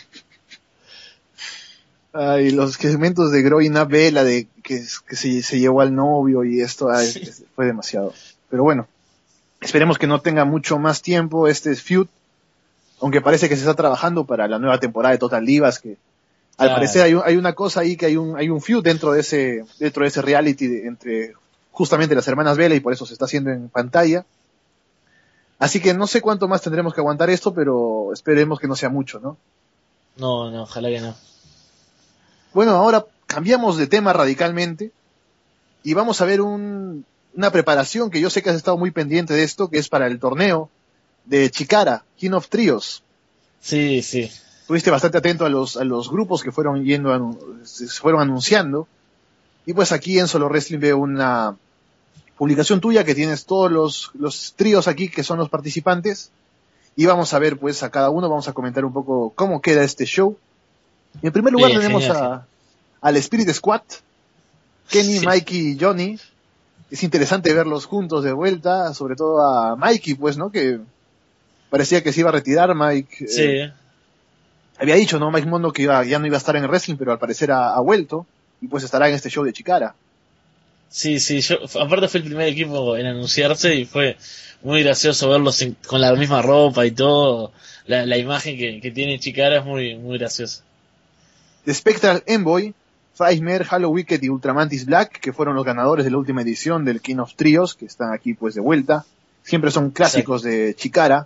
Ay, los segmentos de Growing Up Bella, de que, que se, se llevó al novio y esto, ay, sí. Fue demasiado. Pero bueno, esperemos que no tenga mucho más tiempo este feud, aunque parece que se está trabajando para la nueva temporada de Total Divas, que al claro. parecer hay, hay una cosa ahí, que hay un, hay un feud dentro de ese, dentro de ese reality de, entre justamente las hermanas Bella, y por eso se está haciendo en pantalla. Así que no sé cuánto más tendremos que aguantar esto, pero esperemos que no sea mucho, ¿no? No, no, ojalá que no. Bueno, ahora cambiamos de tema radicalmente y vamos a ver un, una preparación que yo sé que has estado muy pendiente de esto, que es para el torneo de Chikara, King of Trios. Sí, sí. Estuviste bastante atento a los, a los grupos que fueron yendo, se fueron anunciando, y pues aquí en Solo Wrestling veo una publicación tuya que tienes todos los, los tríos aquí que son los participantes, y vamos a ver pues a cada uno, vamos a comentar un poco cómo queda este show. En primer lugar Bien, tenemos genial. a, al Spirit Squad, Kenny, Sí. Mikey y Johnny. Es interesante verlos juntos de vuelta, sobre todo a Mikey, pues, ¿no? Que parecía que se iba a retirar, Mike. Sí, eh, había dicho, ¿no? Mike Mondo que iba, ya no iba a estar en el wrestling, pero al parecer ha, ha vuelto y pues estará en este show de Chikara. sí, sí. Yo, aparte fue el primer equipo en anunciarse y fue muy gracioso verlos sin- con la misma ropa y todo. La, la imagen que, que tiene Chikara es muy, muy graciosa. The Spectral Envoy, Frightmare, Halo Wicked y Ultramantis Black, que fueron los ganadores de la última edición del King of Trios, que están aquí pues de vuelta. Siempre son clásicos de Chikara.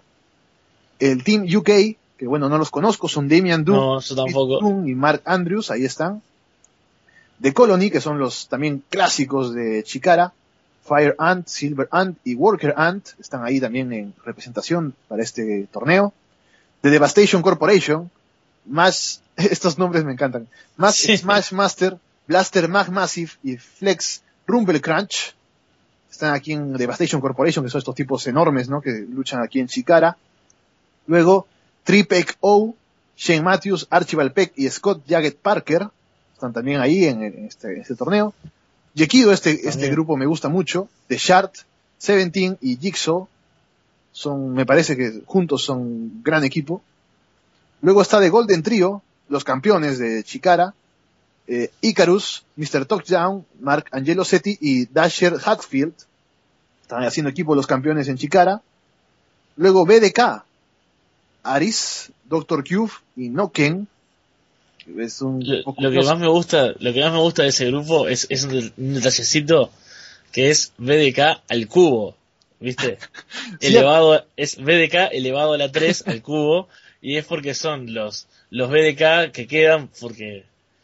El Team U K, que bueno, no los conozco, son Damian Duke, No, yo tampoco. Pete Dunne y Mark Andrews, ahí están. The Colony, que son los también clásicos de Chikara. Fire Ant, Silver Ant y Worker Ant están ahí también en representación para este torneo. The Devastation Corporation, más, estos nombres me encantan, más Sí. Smash Master, Blaster Mag Massive y Flex Rumble Crunch están aquí en Devastation Corporation, que son estos tipos enormes, ¿no? Que luchan aquí en Chikara. Luego, Tripek O, Shane Matthews, Archibald Peck y Scott Jagged Parker están también ahí en, en este, en este torneo. Yekido, este, este También. grupo me gusta mucho. The Shard, Seventeen y Jigsaw son, me parece que juntos son un gran equipo. Luego está The Golden Trio, los campeones de Chikara, eh, Icarus, mister Touchdown, Mark Angelo Setti y Dasher Hatfield. Están haciendo equipo los campeones en Chikara. Luego B D K, Aris, doctor Cube y Noken. Es un Lo, poco lo que más me gusta, lo que más me gusta de ese grupo es, es un, un detallecito que es B D K al cubo, ¿viste? Sí. Elevado, es B D K elevado a la tres al cubo, y es porque son los, los B D K que quedan, porque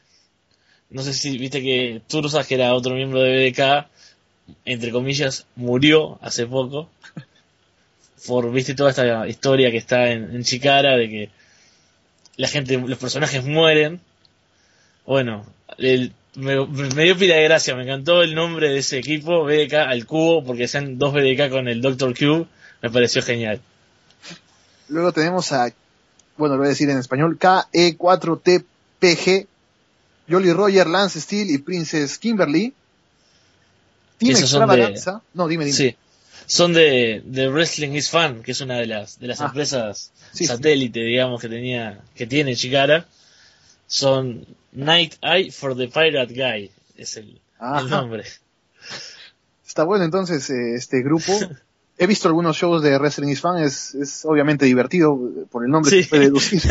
no sé si viste que Tursa, que era otro miembro de B D K, entre comillas, murió hace poco, por, viste, toda esta historia que está en, en Chikara, de que la gente, los personajes mueren. Bueno, el, me, me dio pila de gracia, me encantó el nombre de ese equipo, B D K al cubo, porque sean dos B D K con el doctor Cube, me pareció genial. Luego tenemos a, bueno, lo voy a decir en español, K E cuatro T P G, Jolly Roger, Lance Steele y Princess Kimberly. Team Esos son de- Extravaganza. No, dime, dime. Sí, son de, de Wrestling is Fun, que es una de las de las Ah, empresas sí, satélite, digamos, que tenía que tiene Chikara. Son Night Eye for the Pirate Guy, es el, Ajá. el nombre. Está bueno entonces eh, este grupo. He visto algunos shows de Wrestling is Fun, es, es obviamente divertido eh, por el nombre Sí. que se puede deducir.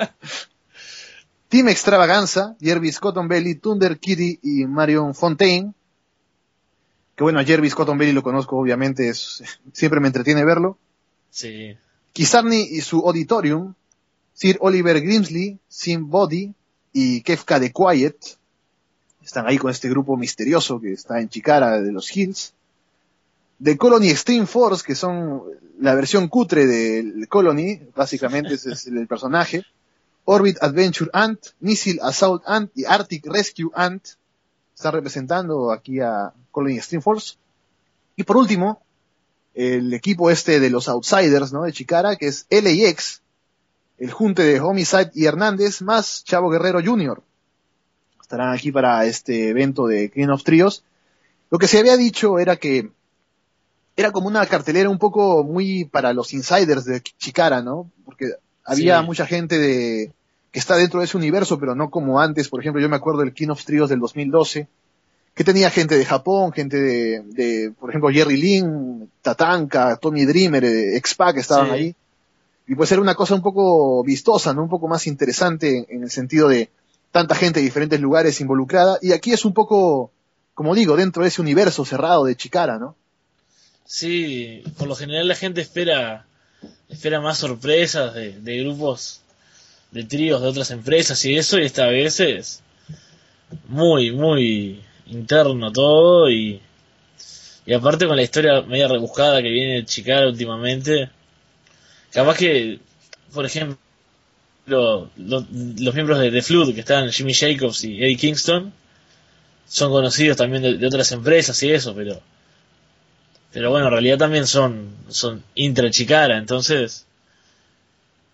Team Extravaganza, Jervis Cottonbelly, Thunder Kitty y Marion Fontaine. Que bueno, a Jervis Cottonbelly lo conozco, obviamente, es, siempre me entretiene verlo. Sí, Kizarni y su Auditorium, Sir Oliver Grimsley, Sim Body y Kefka the Quiet. Están ahí con este grupo misterioso que está en Chikara de los Hills. The Colony Extreme Force, que son la versión cutre del Colony, básicamente ese es el personaje. Orbit Adventure Ant, Missile Assault Ant y Arctic Rescue Ant están representando aquí a Colony Extreme Force. Y por último, el equipo este de los Outsiders, ¿no? De Chikara, que es L A X, el junte de Homicide y Hernández, más Chavo Guerrero junior Estarán aquí para este evento de King of Trios. Lo que se había dicho era que era como una cartelera un poco muy para los insiders de Chikara, ¿no? Porque había Sí. mucha gente de que está dentro de ese universo, pero no como antes. Por ejemplo, yo me acuerdo del King of Trios del dos mil doce, que tenía gente de Japón, gente de, de por ejemplo, Jerry Lynn, Tatanka, Tommy Dreamer, eh, X-Pac estaban Sí. ahí. Y pues era una cosa un poco vistosa, ¿no? Un poco más interesante en, en el sentido de tanta gente de diferentes lugares involucrada. Y aquí es un poco, como digo, dentro de ese universo cerrado de Chikara, ¿no? sí, por lo general la gente espera espera más sorpresas de, de grupos, de tríos de otras empresas y eso, y esta vez es muy, muy interno todo, y, y aparte con la historia media rebuscada que viene de Chikara últimamente, capaz que, por ejemplo, lo- lo- los miembros de The Flood, que están Jimmy Jacobs y Eddie Kingston, son conocidos también de, de otras empresas y eso, pero pero bueno, en realidad también son son intra Chikara, entonces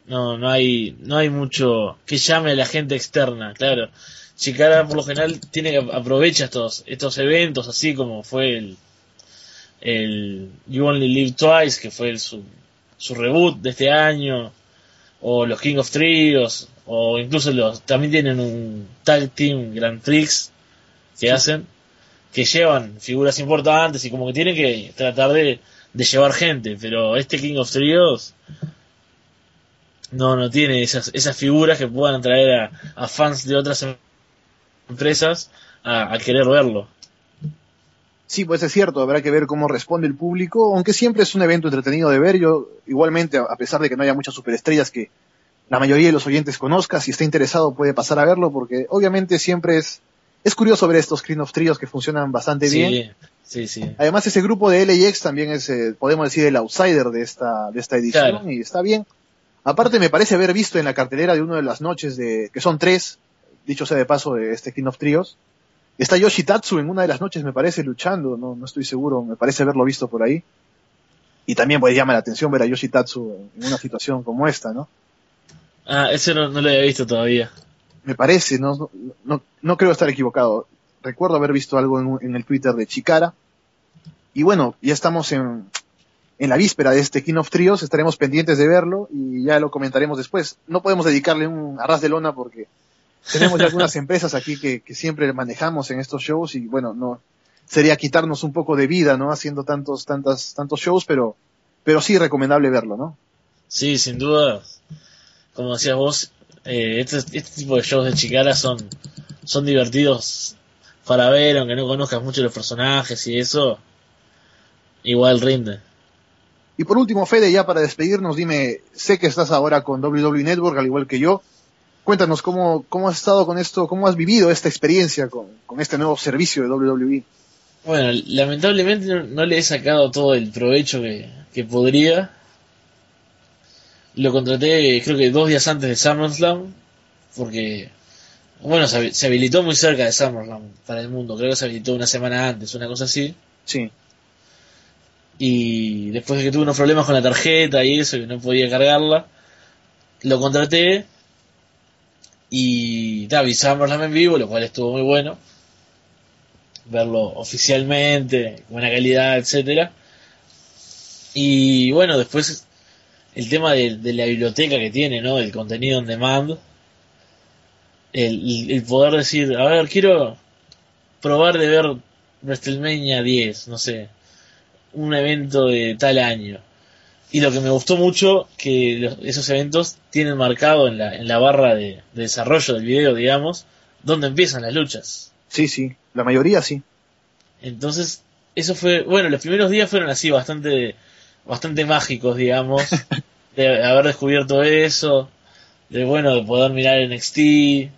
No, no hay, no hay mucho que llame a la gente externa, claro. Chikara por lo general tiene que aprovecha estos, estos eventos, así como fue el, el You Only Live Twice, que fue el, su, su reboot de este año, o los King of Trios, o incluso los, también tienen un Tag Team Grand Prix que sí. hacen, que llevan figuras importantes y como que tienen que tratar de, de llevar gente, pero este King of Trios no, no tiene esas, esas figuras que puedan atraer a, a fans de otras empresas a, a querer verlo. Sí, pues es cierto, habrá que ver cómo responde el público, aunque siempre es un evento entretenido de ver. Yo, igualmente, a pesar de que no haya muchas superestrellas que la mayoría de los oyentes conozca, si está interesado puede pasar a verlo, porque obviamente siempre es es curioso ver estos King of Trios que funcionan bastante sí, bien. Sí, sí. Además, ese grupo de L A X también es, eh, podemos decir, el outsider de esta de esta edición, claro. Y está bien. Aparte, me parece haber visto en la cartelera de una de las noches, de que son tres, dicho sea de paso, de este King of Trios, está Yoshitatsu en una de las noches, me parece, luchando, no, no estoy seguro, me parece haberlo visto por ahí. Y también pues llama la atención ver a Yoshitatsu en una situación como esta, ¿no? Ah, ese no, no lo había visto todavía. Me parece, no, no, no, no creo estar equivocado. Recuerdo haber visto algo en, en el Twitter de Chikara. Y bueno, ya estamos en, en la víspera de este King of Trios, estaremos pendientes de verlo y ya lo comentaremos después. No podemos dedicarle un arras de lona porque tenemos ya algunas empresas aquí que, que siempre manejamos en estos shows y bueno, no sería quitarnos un poco de vida, ¿no? Haciendo tantos, tantas, tantos shows, pero, pero sí recomendable verlo, ¿no? Sí, sin duda. Como decías vos, eh, este, este tipo de shows de Chikara son, son divertidos para ver, aunque no conozcas mucho los personajes y eso, igual rinde. Y por último, Fede, ya para despedirnos, dime, sé que estás ahora con W W E Network, al igual que yo. Cuéntanos cómo, cómo has estado con esto, cómo has vivido esta experiencia con, con este nuevo servicio de W W E. Bueno, lamentablemente no, no le he sacado todo el provecho que, que podría. Lo contraté creo que dos días antes de SummerSlam, porque, bueno, se, se habilitó muy cerca de SummerSlam para el mundo, creo que se habilitó una semana antes, una cosa así. Sí. Y después de que tuve unos problemas con la tarjeta y eso, que no podía cargarla, lo contraté y ta, vi SummerSlam en vivo, lo cual estuvo muy bueno. Verlo oficialmente, buena calidad, etcétera. Y bueno, después el tema de, de la biblioteca que tiene, ¿no? El contenido on demand. El, el poder decir, a ver, quiero probar de ver WrestleMania diez, no sé, un evento de tal año. Y lo que me gustó mucho, que los, esos eventos tienen marcado en la, en la barra de, de desarrollo del video, digamos, donde empiezan las luchas. Sí, sí, la mayoría sí. Entonces, eso fue, bueno, los primeros días fueron así, bastante, bastante mágicos, digamos, de haber descubierto eso, de bueno, de poder mirar N X T,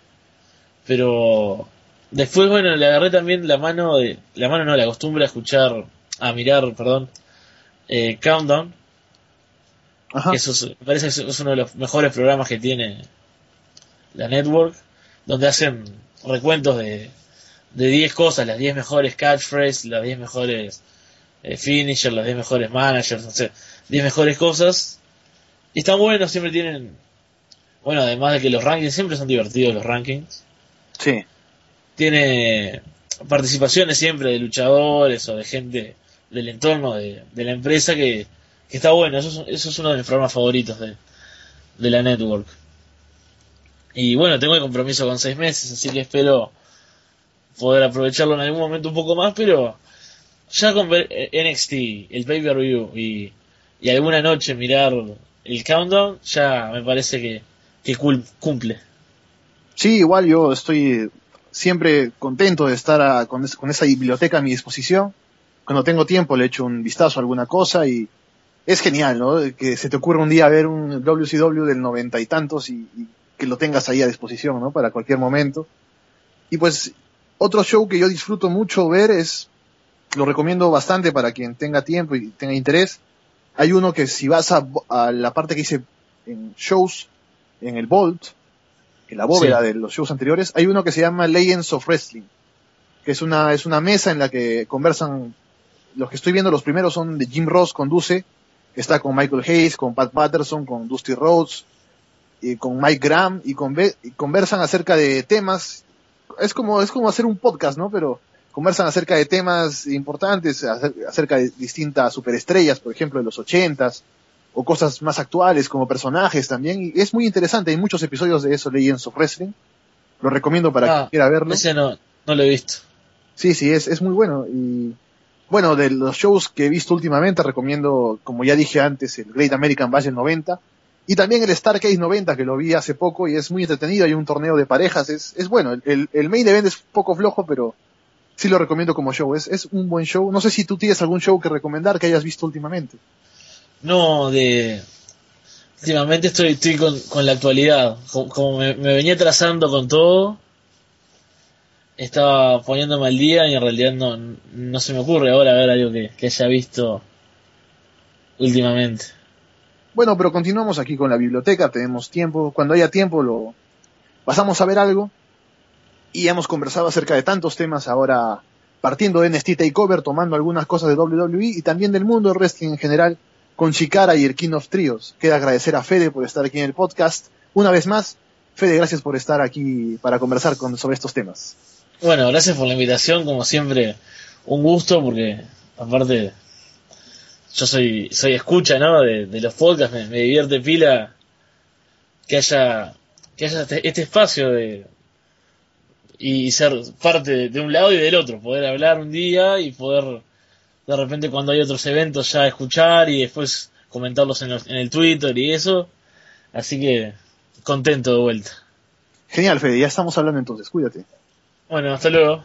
pero después, bueno, le agarré también la mano, de, la mano no, la costumbre a escuchar, a mirar, perdón, eh, Countdown. Ajá. Que eso es, me parece que es uno de los mejores programas que tiene la network, donde hacen recuentos de de diez cosas, las diez mejores catchphrases, las diez mejores eh, finishers, las diez mejores managers, no sé, diez mejores cosas. Y están buenos, siempre tienen, bueno, además de que los rankings siempre son divertidos, los rankings. Sí. Tiene participaciones siempre de luchadores o de gente del entorno de, de la empresa que, que está bueno. Eso es, eso es uno de mis programas favoritos de, de la network. Y bueno, tengo el compromiso con seis meses, así que espero poder aprovecharlo en algún momento un poco más, pero ya con ver N X T, el pay-per-view y, y alguna noche mirar el Countdown, ya me parece que, que cumple. Sí, igual yo estoy siempre contento de estar a, con, es, con esa biblioteca a mi disposición. Cuando tengo tiempo le echo un vistazo a alguna cosa y es genial, ¿no? Que se te ocurra un día ver un W C W del noventa y tantos y, y que lo tengas ahí a disposición, ¿no? Para cualquier momento. Y pues otro show que yo disfruto mucho ver es, lo recomiendo bastante para quien tenga tiempo y tenga interés. Hay uno que si vas a, a la parte que hice en shows, en el Vault, en la bóveda sí. de los shows anteriores, hay uno que se llama Legends of Wrestling, que es una, es una mesa en la que conversan, los que estoy viendo los primeros son de Jim Ross conduce, que está con Michael Hayes, con Pat Patterson, con Dusty Rhodes, y con Mike Graham y, conver- y conversan acerca de temas. Es como, es como hacer un podcast, ¿no? Pero conversan acerca de temas importantes, acerca de distintas superestrellas, por ejemplo, de los ochentas, o cosas más actuales como personajes también. Y es muy interesante, hay muchos episodios de eso, Legends of Wrestling. Lo recomiendo para ah, quien quiera verlo. Ese no, no lo he visto. Sí, sí, es, es muy bueno. Y bueno, de los shows que he visto últimamente, recomiendo, como ya dije antes, el Great American Bash del noventa, y también el Starrcade noventa, que lo vi hace poco y es muy entretenido. Hay un torneo de parejas, es, es bueno. El, el, el main event es un poco flojo, pero sí lo recomiendo como show. Es, es un buen show. No sé si tú tienes algún show que recomendar que hayas visto últimamente. No, de... Últimamente estoy, estoy con, con la actualidad. Como, como me, me venía trazando con todo, estaba poniéndome al día y en realidad no, no se me ocurre ahora ver algo que, que haya visto últimamente. Bueno, pero continuamos aquí con la biblioteca, tenemos tiempo. Cuando haya tiempo lo pasamos a ver algo. Y hemos conversado acerca de tantos temas ahora, partiendo de N X T TakeOver, tomando algunas cosas de W W E y también del mundo del wrestling en general, con Chikara y el King of Trios. Queda agradecer a Fede por estar aquí en el podcast. Una vez más, Fede, gracias por estar aquí para conversar con, sobre estos temas. Bueno, gracias por la invitación, como siempre, un gusto, porque aparte yo soy soy escucha, ¿no? de, de los podcasts, me, me divierte pila que haya que haya este, este espacio de y ser parte de, de un lado y del otro, poder hablar un día y poder de repente cuando hay otros eventos ya escuchar y después comentarlos en, los, en el Twitter y eso, así que contento de vuelta. Genial, Fede, ya estamos hablando entonces, cuídate. Bueno, hasta luego.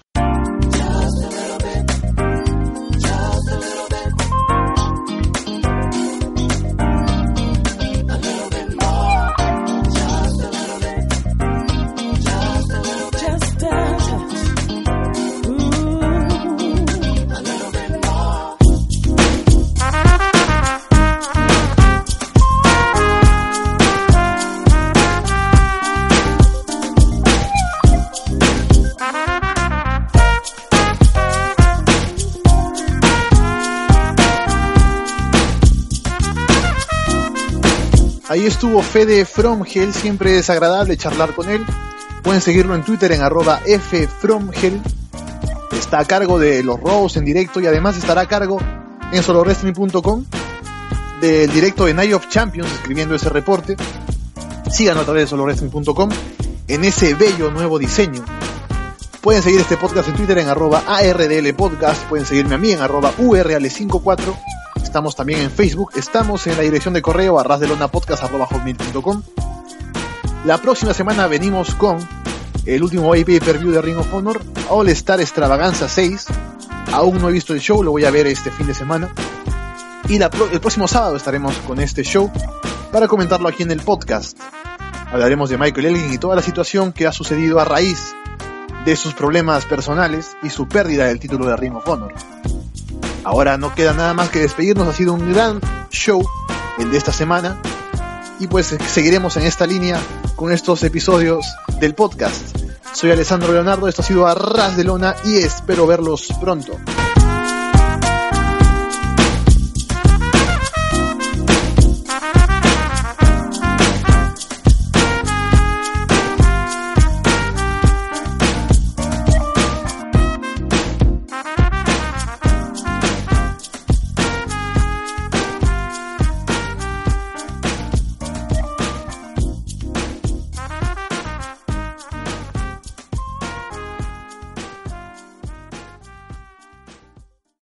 Ahí estuvo Fede From Hell, siempre es agradable charlar con él. Pueden seguirlo en Twitter en arroba ffromhell. Está a cargo de los Raws en directo y además estará a cargo en solo wrestling punto com del directo de Night of Champions, escribiendo ese reporte. Síganlo a través de solo wrestling punto com en ese bello nuevo diseño. Pueden seguir este podcast en Twitter en arroba ardlpodcast. Pueden seguirme a mí en arroba url cincuenta y cuatro. Estamos también en Facebook, estamos en la dirección de correo arrasdelonapodcast arroba hotmail punto com. La próxima semana venimos con el último pay-per-view de Ring of Honor, All Star Extravaganza seis. Aún no he visto el show, lo voy a ver este fin de semana. Y la pro- el próximo sábado estaremos con este show para comentarlo aquí en el podcast. Hablaremos de Michael Elgin y toda la situación que ha sucedido a raíz de sus problemas personales y su pérdida del título de Ring of Honor. Ahora no queda nada más que despedirnos, ha sido un gran show el de esta semana y pues seguiremos en esta línea con estos episodios del podcast. Soy Alessandro Leonardo, esto ha sido Arras de Lona y espero verlos pronto.